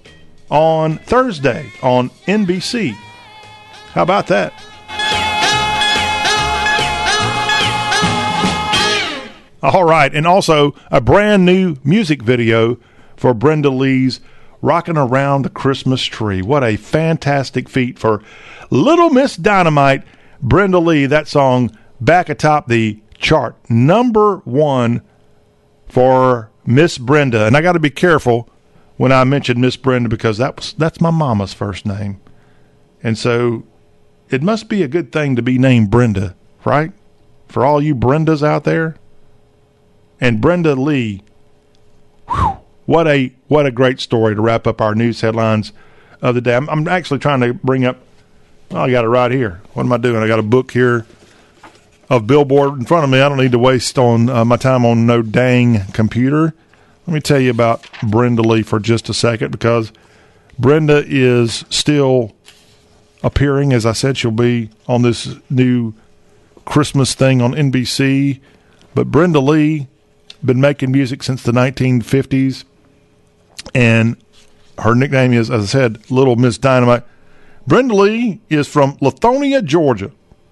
on Thursday on N B C. How about that? All right, and also a brand new music video for Brenda Lee's Rockin' Around the Christmas Tree. What a fantastic feat for Little Miss Dynamite, Brenda Lee. That song back atop the chart, number one for Miss Brenda. And I got to be careful when I mention Miss Brenda because that was that's my mama's first name. And so it must be a good thing to be named Brenda, right? For all you Brendas out there. And Brenda Lee, whew, what a what a great story to wrap up our news headlines of the day. I'm, I'm actually trying to bring up, oh, I got it right here. What am I doing? I got a book here of Billboard in front of me. I don't need to waste on uh, my time on no dang computer. Let me tell you about Brenda Lee for just a second because Brenda is still appearing. As I said, she'll be on this new Christmas thing on N B C. But Brenda Lee been making music since the nineteen fifties, and her nickname is, as I said, Little Miss Dynamite. Brenda Lee is from Lithonia, Georgia.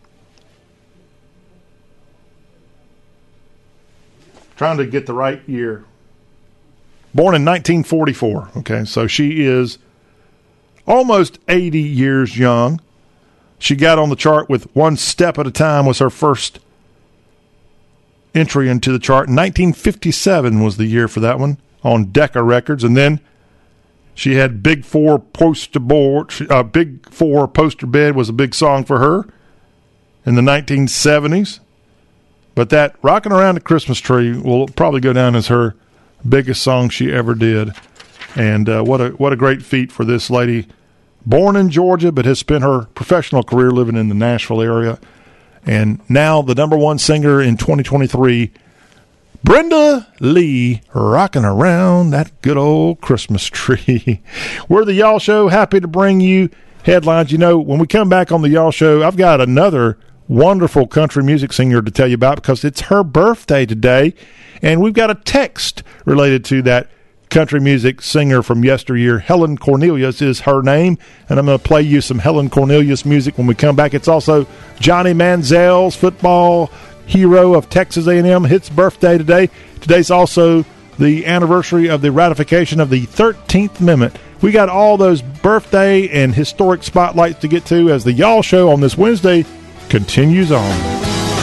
Trying to get the right year. Born in nineteen forty-four. Okay, so she is almost eighty years young. She got on the chart with One Step at a Time was her first entry into the chart. nineteen fifty-seven was the year for that one on Decca Records, and then she had Big Four Poster Board. Uh, Big Four Poster Bed was a big song for her in the nineteen seventies. But that Rockin' Around the Christmas Tree will probably go down as her biggest song she ever did. And uh, what a what a great feat for this lady, born in Georgia, but has spent her professional career living in the Nashville area. And now the number one singer in twenty twenty-three, Brenda Lee, rocking around that good old Christmas tree. We're the Y'all Show, happy to bring you headlines. You know, when we come back on the Y'all Show, I've got another wonderful country music singer to tell you about because it's her birthday today, and we've got a text related to that country music singer from yesteryear. Helen Cornelius is her name, and I'm going to play you some Helen Cornelius music when we come back. It's also Johnny Manziel's football hero of Texas A and M, his birthday today. Today's also the anniversary of the ratification of the thirteenth Amendment. We got all those birthday and historic spotlights to get to as the Y'all Show on this Wednesday continues on.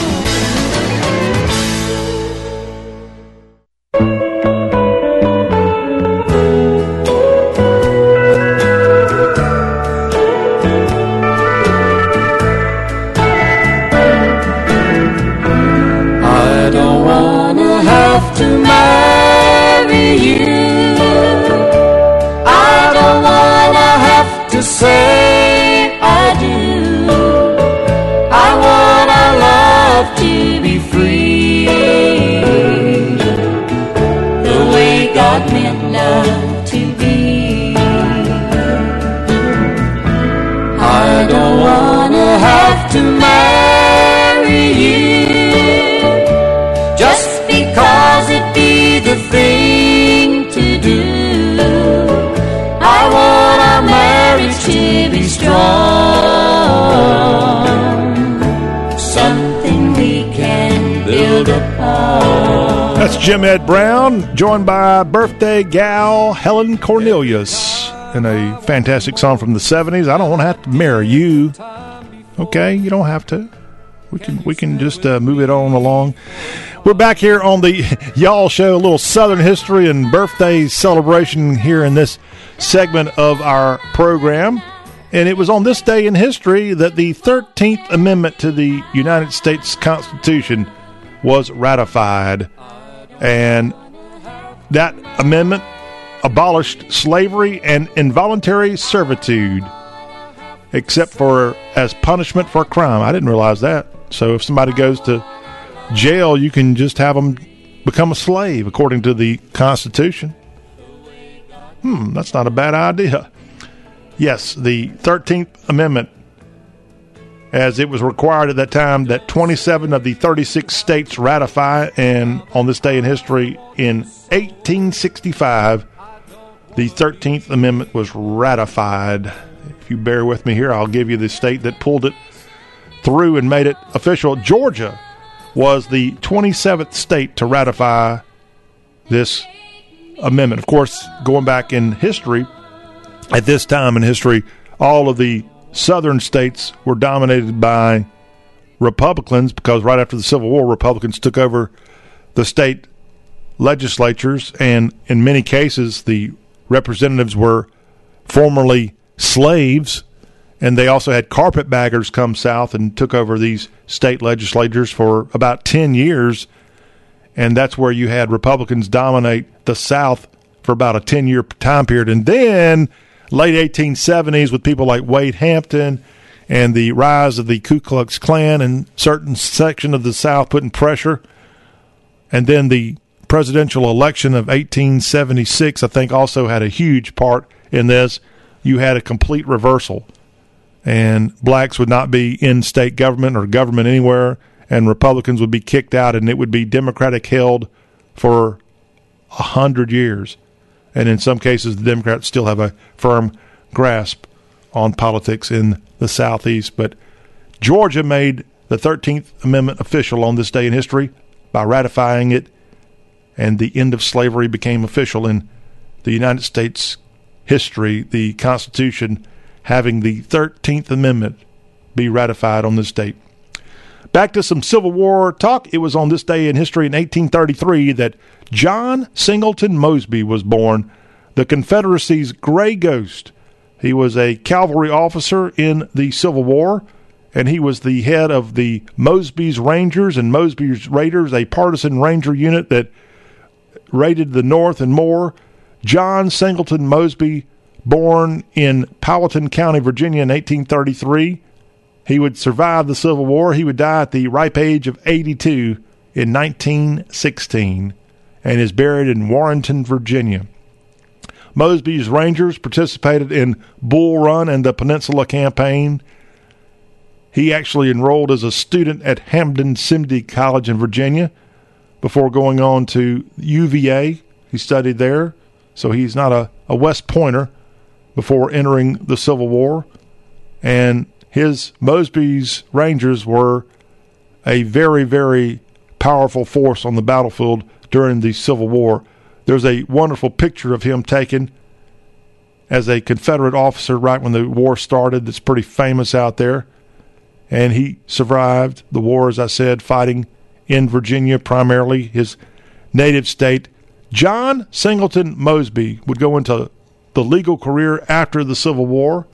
Say I do. I want our love to be free, the way God meant love to be. I don't want to have to marry you just because it be the thing to do. I want our marriage to be strong, something we can build upon. That's Jim Ed Brown, joined by birthday gal Helen Cornelius in a fantastic song from the seventies. I don't want to have to marry you. Okay, you don't have to. We can we can just uh, move it on along. We're back here on the Y'all Show, a little Southern history and birthday celebration here in this segment of our program. And it was on this day in history that the thirteenth Amendment to the United States Constitution was ratified. And that amendment abolished slavery and involuntary servitude, except for as punishment for a crime. I didn't realize that. So if somebody goes to jail, you can just have them become a slave, according to the Constitution. Hmm, that's not a bad idea. Yes, the thirteenth Amendment, as it was required at that time that twenty-seven of the thirty-six states ratify, and on this day in history in eighteen sixty-five, the thirteenth Amendment was ratified. If you bear with me here, I'll give you the state that pulled it through and made it official. Georgia was the twenty-seventh state to ratify this amendment. Of course, going back in history, at this time in history, all of the southern states were dominated by Republicans because right after the Civil War, Republicans took over the state legislatures, and in many cases, the representatives were formerly slaves, and they also had carpetbaggers come south and took over these state legislatures for about ten years, and that's where you had Republicans dominate the South for about a ten-year time period. And then late eighteen seventies, with people like Wade Hampton and the rise of the Ku Klux Klan and certain section of the South putting pressure, and then the presidential election of eighteen seventy-six, I think, also had a huge part in this. You had a complete reversal, and blacks would not be in state government or government anywhere, and Republicans would be kicked out, and it would be Democratic held for a hundred years. And in some cases, the Democrats still have a firm grasp on politics in the Southeast. But Georgia made the thirteenth Amendment official on this day in history by ratifying it, and the end of slavery became official in the United States history, the Constitution having the thirteenth Amendment be ratified on this date. Back to some Civil War talk. It was on this day in history in eighteen thirty-three that John Singleton Mosby was born, the Confederacy's gray ghost. He was a cavalry officer in the Civil War, and he was the head of the Mosby's Rangers and Mosby's Raiders, a partisan ranger unit that raided the North and more. John Singleton Mosby born in Powhatan County, Virginia in eighteen thirty-three. He would survive the Civil War. He would die at the ripe age of eighty-two in nineteen sixteen and is buried in Warrenton, Virginia. Mosby's Rangers participated in Bull Run and the Peninsula Campaign. He actually enrolled as a student at Hampden-Sydney College in Virginia before going on to U V A. He studied there, so he's not a, a West Pointer before entering the Civil War. And his Mosby's Rangers were a very, very powerful force on the battlefield during the Civil War. There's a wonderful picture of him taken as a Confederate officer right when the war started that's pretty famous out there. And he survived the war, as I said, fighting in Virginia, primarily his native state. John Singleton Mosby would go into the legal career after the Civil War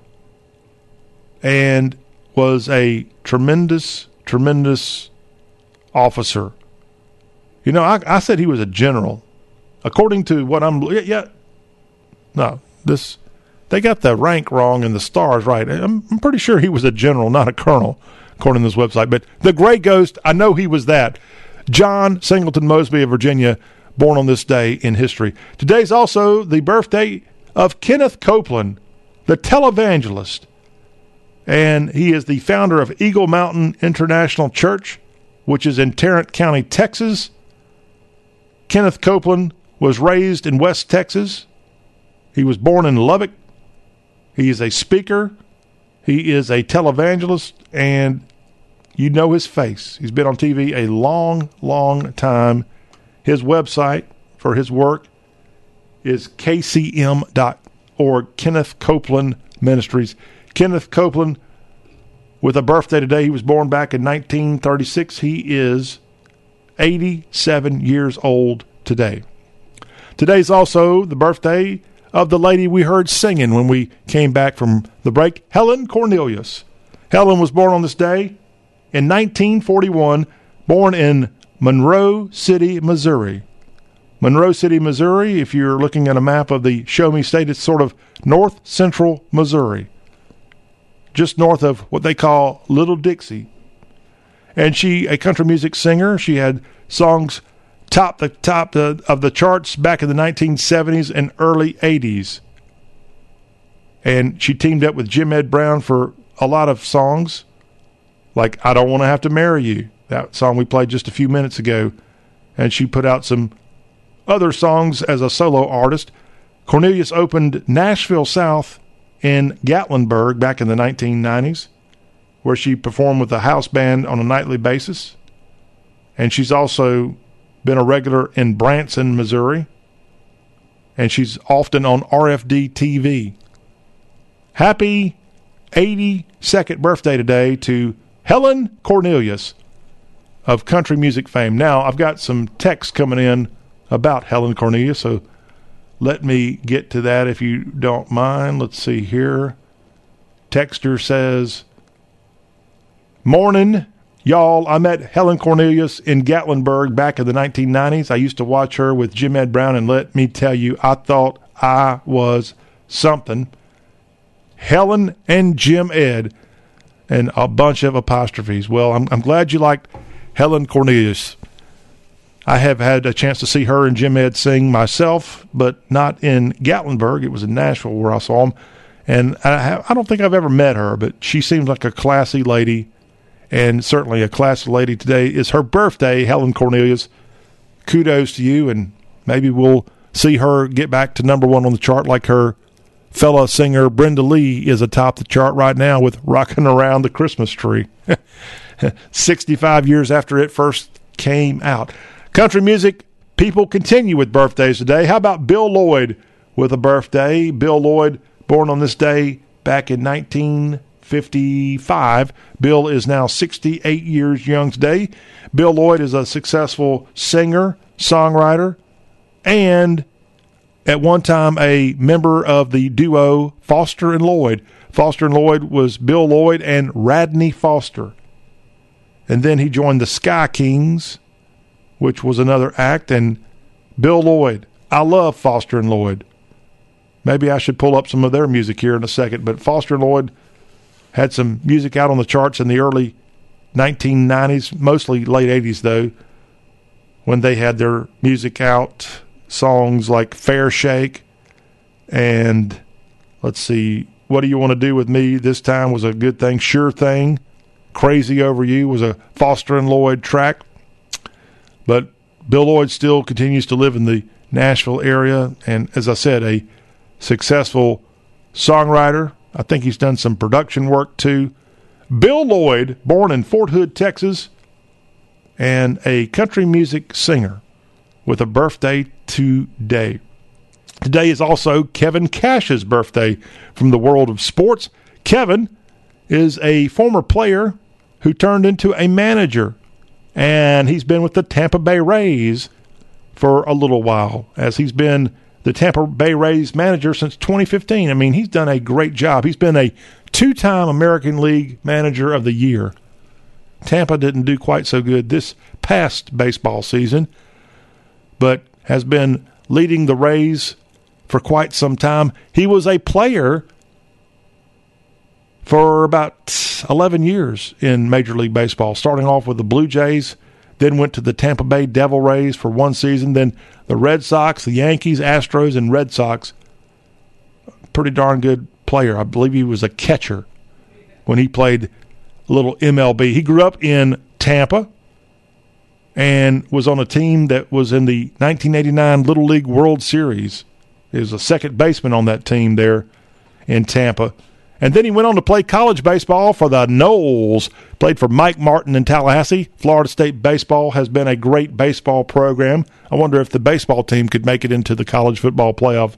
and was a tremendous, tremendous officer. You know, I, I said he was a general. According to what I'm, yeah, yeah, no, this, they got the rank wrong and the stars right. I'm, I'm pretty sure he was a general, not a colonel, according to this website. But the Gray Ghost, I know he was that. John Singleton Mosby of Virginia, born on this day in history. Today's also the birthday of Kenneth Copeland, the televangelist. And he is the founder of Eagle Mountain International Church, which is in Tarrant County, Texas. Kenneth Copeland was raised in West Texas. He was born in Lubbock. He is a speaker. He is a televangelist, and you know his face. He's been on T V a long, long time. His website for his work is k c m dot org, Kenneth Copeland Ministries. Kenneth Copeland, with a birthday today, he was born back in nineteen thirty-six. He is eighty-seven years old today. Today's also the birthday of the lady we heard singing when we came back from the break, Helen Cornelius. Helen was born on this day in nineteen forty-one, born in Monroe City, Missouri. Monroe City, Missouri, if you're looking at a map of the Show Me State, it's sort of north central Missouri, just north of what they call Little Dixie. And she, a country music singer, she had songs top the top the, of the charts back in the nineteen seventies and early eighties. And she teamed up with Jim Ed Brown for a lot of songs, like I Don't Want to Have to Marry You, that song we played just a few minutes ago. And she put out some other songs as a solo artist. Cornelius opened Nashville South in Gatlinburg back in the nineteen nineties, where she performed with a house band on a nightly basis. And she's also been a regular in Branson, Missouri. And she's often on R F D T V. Happy eighty-second birthday today to Helen Cornelius of country music fame. Now, I've got some text coming in about Helen Cornelius, so let me get to that if you don't mind. Let's see here. Texter says, "Morning, y'all. I met Helen Cornelius in Gatlinburg back in the nineteen nineties. I used to watch her with Jim Ed Brown, and let me tell you, I thought I was something. Helen and Jim Ed," and a bunch of apostrophes. Well, I'm, I'm glad you liked Helen Cornelius. I have had a chance to see her and Jim Ed sing myself, but not in Gatlinburg. It was in Nashville where I saw them. And I, have, I don't think I've ever met her, but she seems like a classy lady, and certainly a classy lady. Today is her birthday, Helen Cornelius. Kudos to you, and maybe we'll see her get back to number one on the chart like her fellow singer Brenda Lee is atop the chart right now with Rockin' Around the Christmas Tree. sixty-five years after it first came out. Country music people continue with birthdays today. How about Bill Lloyd with a birthday? Bill Lloyd, born on this day back in nineteen fifty-five. Bill is now sixty-eight years young today. Bill Lloyd is a successful singer, songwriter, and at one time a member of the duo Foster and Lloyd. Foster and Lloyd was Bill Lloyd and Radney Foster. And then he joined the Sky Kings, which was another act, and Bill Lloyd. I love Foster and Lloyd. Maybe I should pull up some of their music here in a second. But Foster and Lloyd had some music out on the charts in the early nineteen nineties, mostly late eighties, though, when they had their music out. Songs like Fair Shake and, let's see, What Do You Want to Do With Me This Time was a good thing. Sure Thing, Crazy Over You was a Foster and Lloyd track. But Bill Lloyd still continues to live in the Nashville area, and as I said, a successful songwriter. I think he's done some production work too. Bill Lloyd, born in Fort Hood, Texas, and a country music singer with a birthday today. Today is also Kevin Cash's birthday from the world of sports. Kevin is a former player who turned into a manager, and he's been with the Tampa Bay Rays for a little while, as he's been the Tampa Bay Rays manager since twenty fifteen. I mean, he's done a great job. He's been a two-time American League Manager of the Year. Tampa didn't do quite so good this past baseball season, but has been leading the Rays for quite some time. He was a player for about eleven years in Major League Baseball, starting off with the Blue Jays, then went to the Tampa Bay Devil Rays for one season, then the Red Sox, the Yankees, Astros, and Red Sox. Pretty darn good player. I believe he was a catcher when he played a little M L B. He grew up in Tampa and was on a team that was in the nineteen eighty-nine Little League World Series. He was a second baseman on that team there in Tampa. And then he went on to play college baseball for the Noles, played for Mike Martin in Tallahassee. Florida State baseball has been a great baseball program. I wonder if the baseball team could make it into the college football playoff.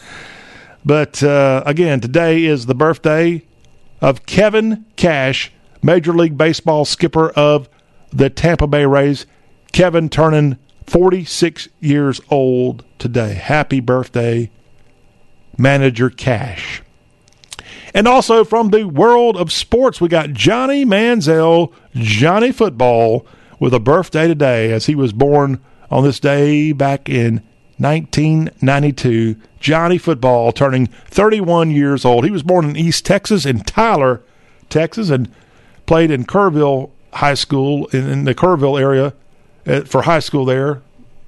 But, uh, again, today is the birthday of Kevin Cash, Major League Baseball skipper of the Tampa Bay Rays. Kevin turning forty-six years old today. Happy birthday, Manager Cash. And also from the world of sports, we got Johnny Manziel, Johnny Football, with a birthday today, as he was born on this day back in nineteen ninety-two. Johnny Football turning thirty-one years old. He was born in East Texas, in Tyler, Texas, and played in Kerrville High School, in, in the Kerrville area uh, for high school there.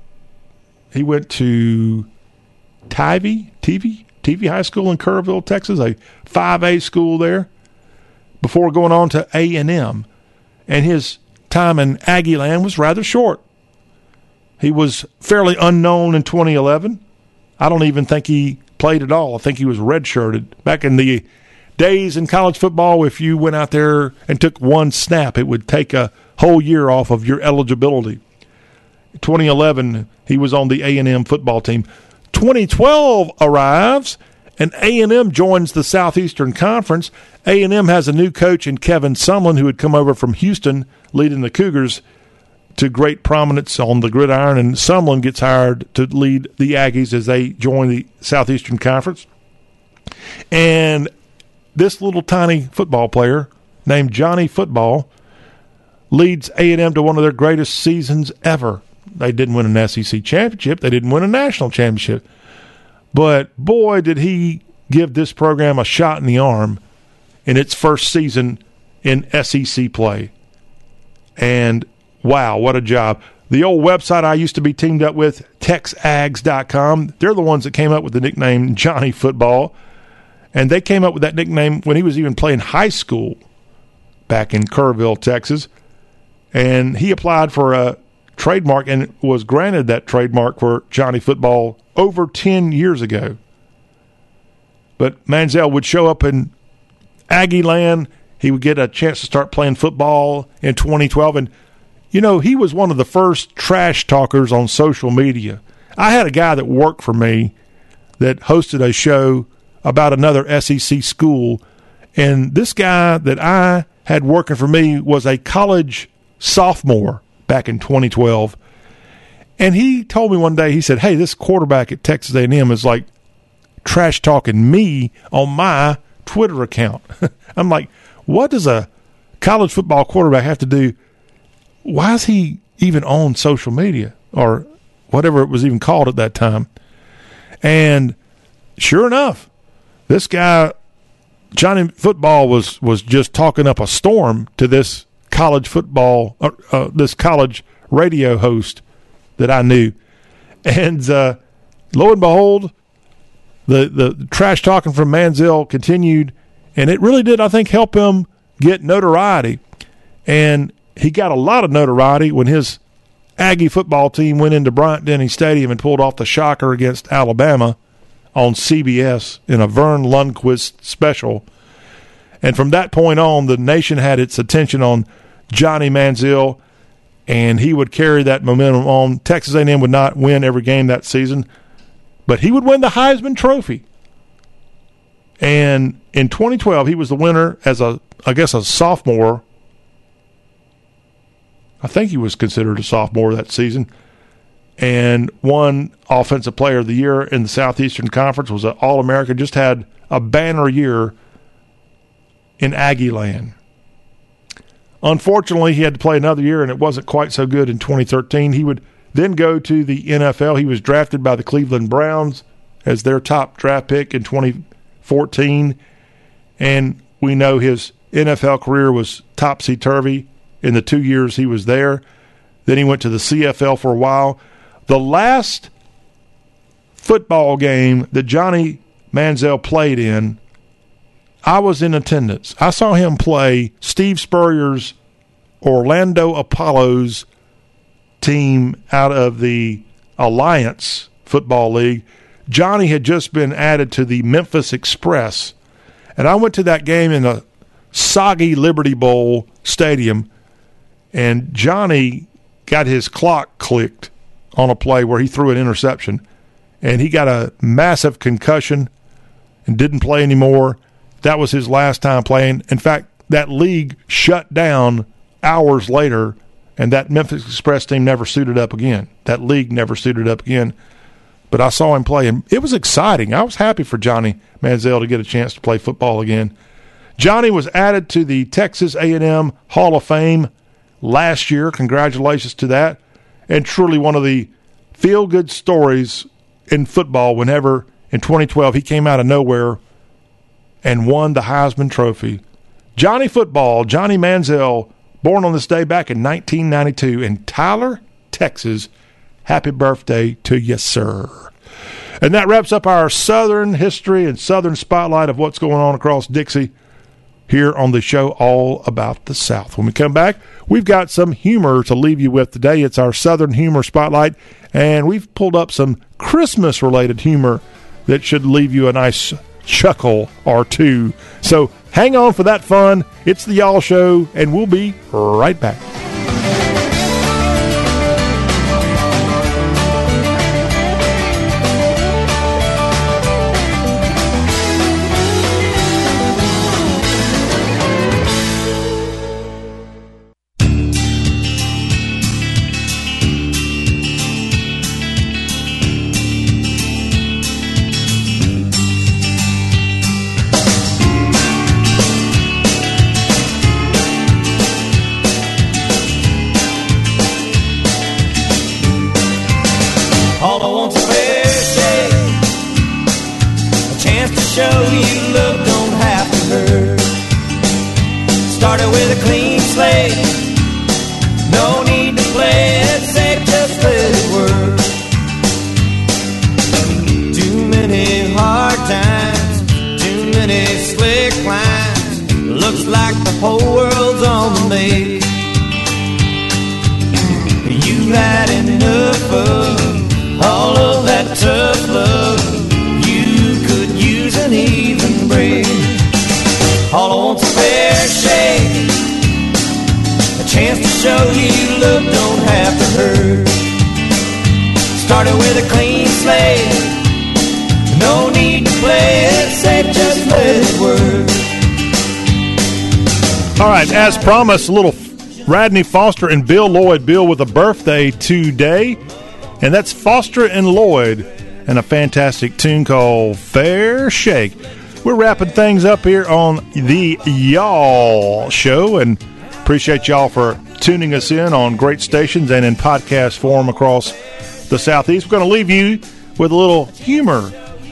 He went to Tivy, Tivy, Tivy High School in Kerrville, Texas, a five A school there, before going on to A and M. And his time in Aggie Land was rather short. He was fairly unknown in twenty eleven. I don't even think he played at all. I think he was redshirted. Back in the days in college football, if you went out there and took one snap, it would take a whole year off of your eligibility. twenty eleven, he was on the A and M football team. twenty twelve arrives, and A and M joins the Southeastern Conference. A and M has a new coach in Kevin Sumlin, who had come over from Houston, leading the Cougars to great prominence on the gridiron, and Sumlin gets hired to lead the Aggies as they join the Southeastern Conference. And this little tiny football player named Johnny Football leads A and M to one of their greatest seasons ever. They didn't win an S E C championship. They didn't win a national championship. But, boy, did he give this program a shot in the arm in its first season in S E C play. And, wow, what a job. The old website I used to be teamed up with, tex ags dot com, they're the ones that came up with the nickname Johnny Football. And they came up with that nickname when he was even playing high school back in Kerrville, Texas. And he applied for a trademark and was granted that trademark for Johnny Football over ten years ago. But Manziel would show up in Aggie Land. He would get a chance to start playing football in twenty twelve. And, you know, he was one of the first trash talkers on social media. I had a guy that worked for me that hosted a show about another S E C school. And this guy that I had working for me was a college sophomore back in twenty twelve. And he told me one day, he said, hey, this quarterback at Texas A and M is like trash talking me on my Twitter account. I'm like, what does a college football quarterback have to do? Why is he even on social media or whatever it was even called at that time? And sure enough, this guy, Johnny Football, was was just talking up a storm to this college football, uh, uh, this college radio host that I knew. And uh, lo and behold, the, the trash talking from Manziel continued, and it really did, I think, help him get notoriety. And he got a lot of notoriety when his Aggie football team went into Bryant-Denny Stadium and pulled off the shocker against Alabama on C B S in a Vern Lundquist special. And from that point on, the nation had its attention on Johnny Manziel, and he would carry that momentum on. Texas A and M would not win every game that season, but he would win the Heisman Trophy. And in twenty twelve, he was the winner as a, I guess, a sophomore. I think he was considered a sophomore that season, and won Offensive Player of the Year in the Southeastern Conference, was an All-American, just had a banner year in Aggie land. Unfortunately, he had to play another year, and it wasn't quite so good in twenty thirteen. He would then go to the N F L. He was drafted by the Cleveland Browns as their top draft pick in twenty fourteen, and we know his N F L career was topsy-turvy in the two years he was there. Then he went to the C F L for a while. The last football game that Johnny Manziel played in, I was in attendance. I saw him play Steve Spurrier's Orlando Apollos team out of the Alliance Football League. Johnny had just been added to the Memphis Express, and I went to that game in a soggy Liberty Bowl stadium, and Johnny got his clock clicked on a play where he threw an interception, and he got a massive concussion and didn't play anymore. That was his last time playing. In fact, that league shut down hours later, and that Memphis Express team never suited up again. That league never suited up again. But I saw him play, and it was exciting. I was happy for Johnny Manziel to get a chance to play football again. Johnny was added to the Texas A and M Hall of Fame last year. Congratulations to that. And truly one of the feel-good stories in football whenever, in twenty twelve, he came out of nowhere and won the Heisman Trophy. Johnny Football, Johnny Manziel, born on this day back in nineteen ninety-two in Tyler, Texas. Happy birthday to you, sir. And that wraps up our Southern history and Southern spotlight of what's going on across Dixie here on the show All About the South. When we come back, we've got some humor to leave you with today. It's our Southern Humor Spotlight, and we've pulled up some Christmas-related humor that should leave you a nice chuckle or two. So hang on for that fun. It's the Y'all Show, and we'll be right back. As promised, a little Radney Foster and Bill Lloyd. Bill with a birthday today, and that's Foster and Lloyd and a fantastic tune called Fair Shake. We're wrapping things up here on the Y'all Show, and appreciate y'all for tuning us in on great stations and in podcast form across the Southeast. We're going to leave you with a little humor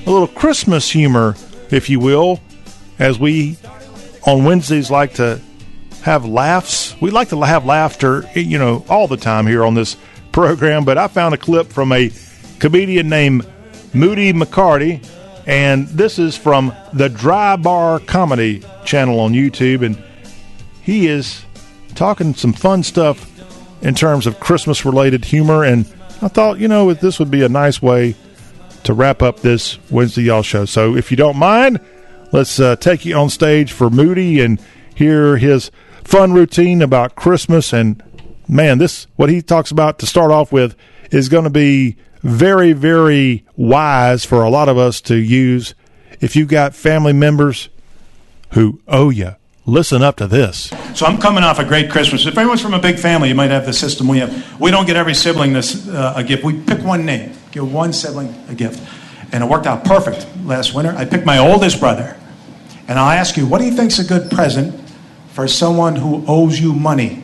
a little Christmas humor, if you will, as we on Wednesdays like to have laughs. We like to have laughter, you know, all the time here on this program, but I found a clip from a comedian named Moody McCarty, and this is from the Dry Bar Comedy channel on YouTube, and he is talking some fun stuff in terms of Christmas-related humor, and I thought, you know, this would be a nice way to wrap up this Wednesday Y'all show. So if you don't mind, let's uh, take you on stage for Moody and hear his fun routine about Christmas. And, man, this, what he talks about to start off with, is going to be very, very wise for a lot of us to use if you've got family members who owe you. Listen up to this. So I'm coming off a great Christmas. If anyone's from a big family, you might have the system we have. We don't get every sibling this uh, a gift. We pick one name, give one sibling a gift. And it worked out perfect last winter. I picked my oldest brother. And I'll ask you, what do you think's a good present for someone who owes you money?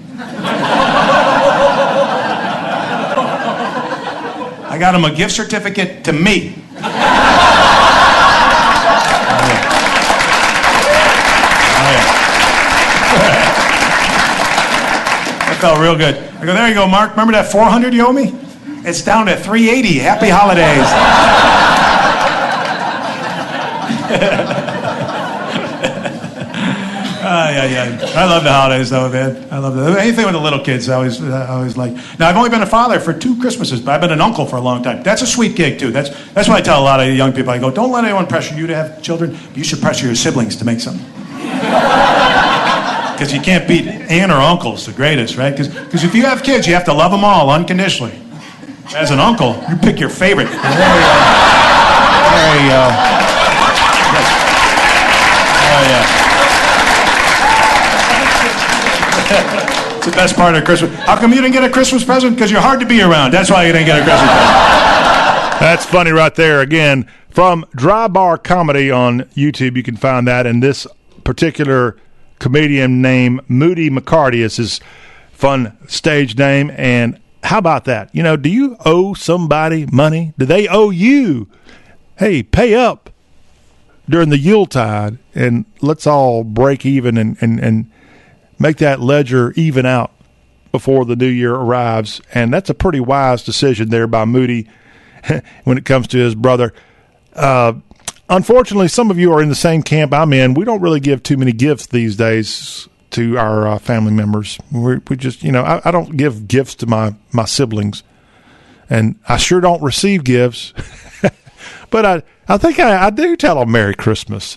I got him a gift certificate to me. That felt real good. I go, there you go, Mark. Remember that four hundred you owe me? It's down to three eighty. Happy holidays. uh, yeah, yeah. I love the holidays, though, man. I love the, anything with the little kids. I always, I always like. Now, I've only been a father for two Christmases, but I've been an uncle for a long time. That's a sweet gig too. That's that's what I tell a lot of young people. I go, don't let anyone pressure you to have children. But you should pressure your siblings to make something. Because you can't beat aunt or uncle's the greatest, right? Because if you have kids, you have to love them all unconditionally. As an uncle, you pick your favorite. There you go. There you go. Yes. Oh, yeah. It's the best part of Christmas. How come you didn't get a Christmas present? Because you're hard to be around. That's why you didn't get a Christmas present. That's funny right there. Again, from Dry Bar Comedy on YouTube, you can find that. And this particular comedian named Moody McCarty is his fun stage name. And how about that? You know, do you owe somebody money? Do they owe you? Hey, pay up during the Yuletide, and let's all break even and, and, and make that ledger even out before the new year arrives. And that's a pretty wise decision there by Moody when it comes to his brother. Uh, unfortunately, some of you are in the same camp I'm in. We don't really give too many gifts these days to our uh, family members. We're, we just, you know, I, I don't give gifts to my, my siblings, and I sure don't receive gifts. But I, I think I, I do tell them Merry Christmas.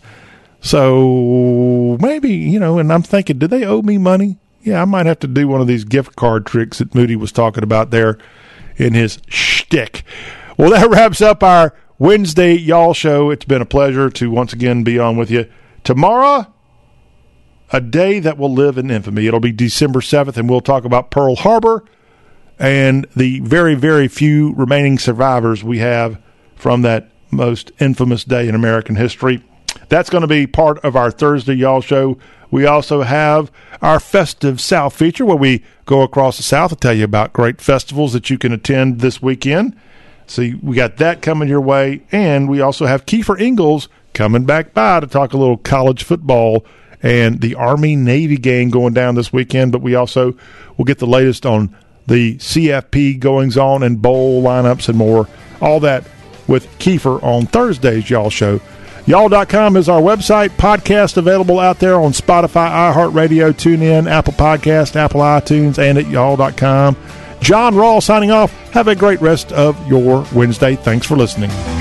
So maybe, you know, and I'm thinking, do they owe me money? Yeah, I might have to do one of these gift card tricks that Moody was talking about there in his shtick. Well, that wraps up our Wednesday Y'all show. It's been a pleasure to once again be on with you. Tomorrow, a day that will live in infamy. It'll be December seventh, and we'll talk about Pearl Harbor and the very, very few remaining survivors we have from that most infamous day in American history. That's going to be part of our Thursday Y'all show. We also have our Festive South feature where we go across the South to tell you about great festivals that you can attend this weekend. So we got that coming your way. And we also have Kiefer Ingalls coming back by to talk a little college football and the Army-Navy game going down this weekend. But we also will get the latest on the C F P goings-on and bowl lineups and more. All that with Kiefer on Thursday's Y'all show. Y'all dot com is our website. Podcast available out there on Spotify, iHeartRadio, TuneIn, Apple Podcast, Apple iTunes, and at y'all dot com. John Rawl signing off. Have a great rest of your Wednesday. Thanks for listening.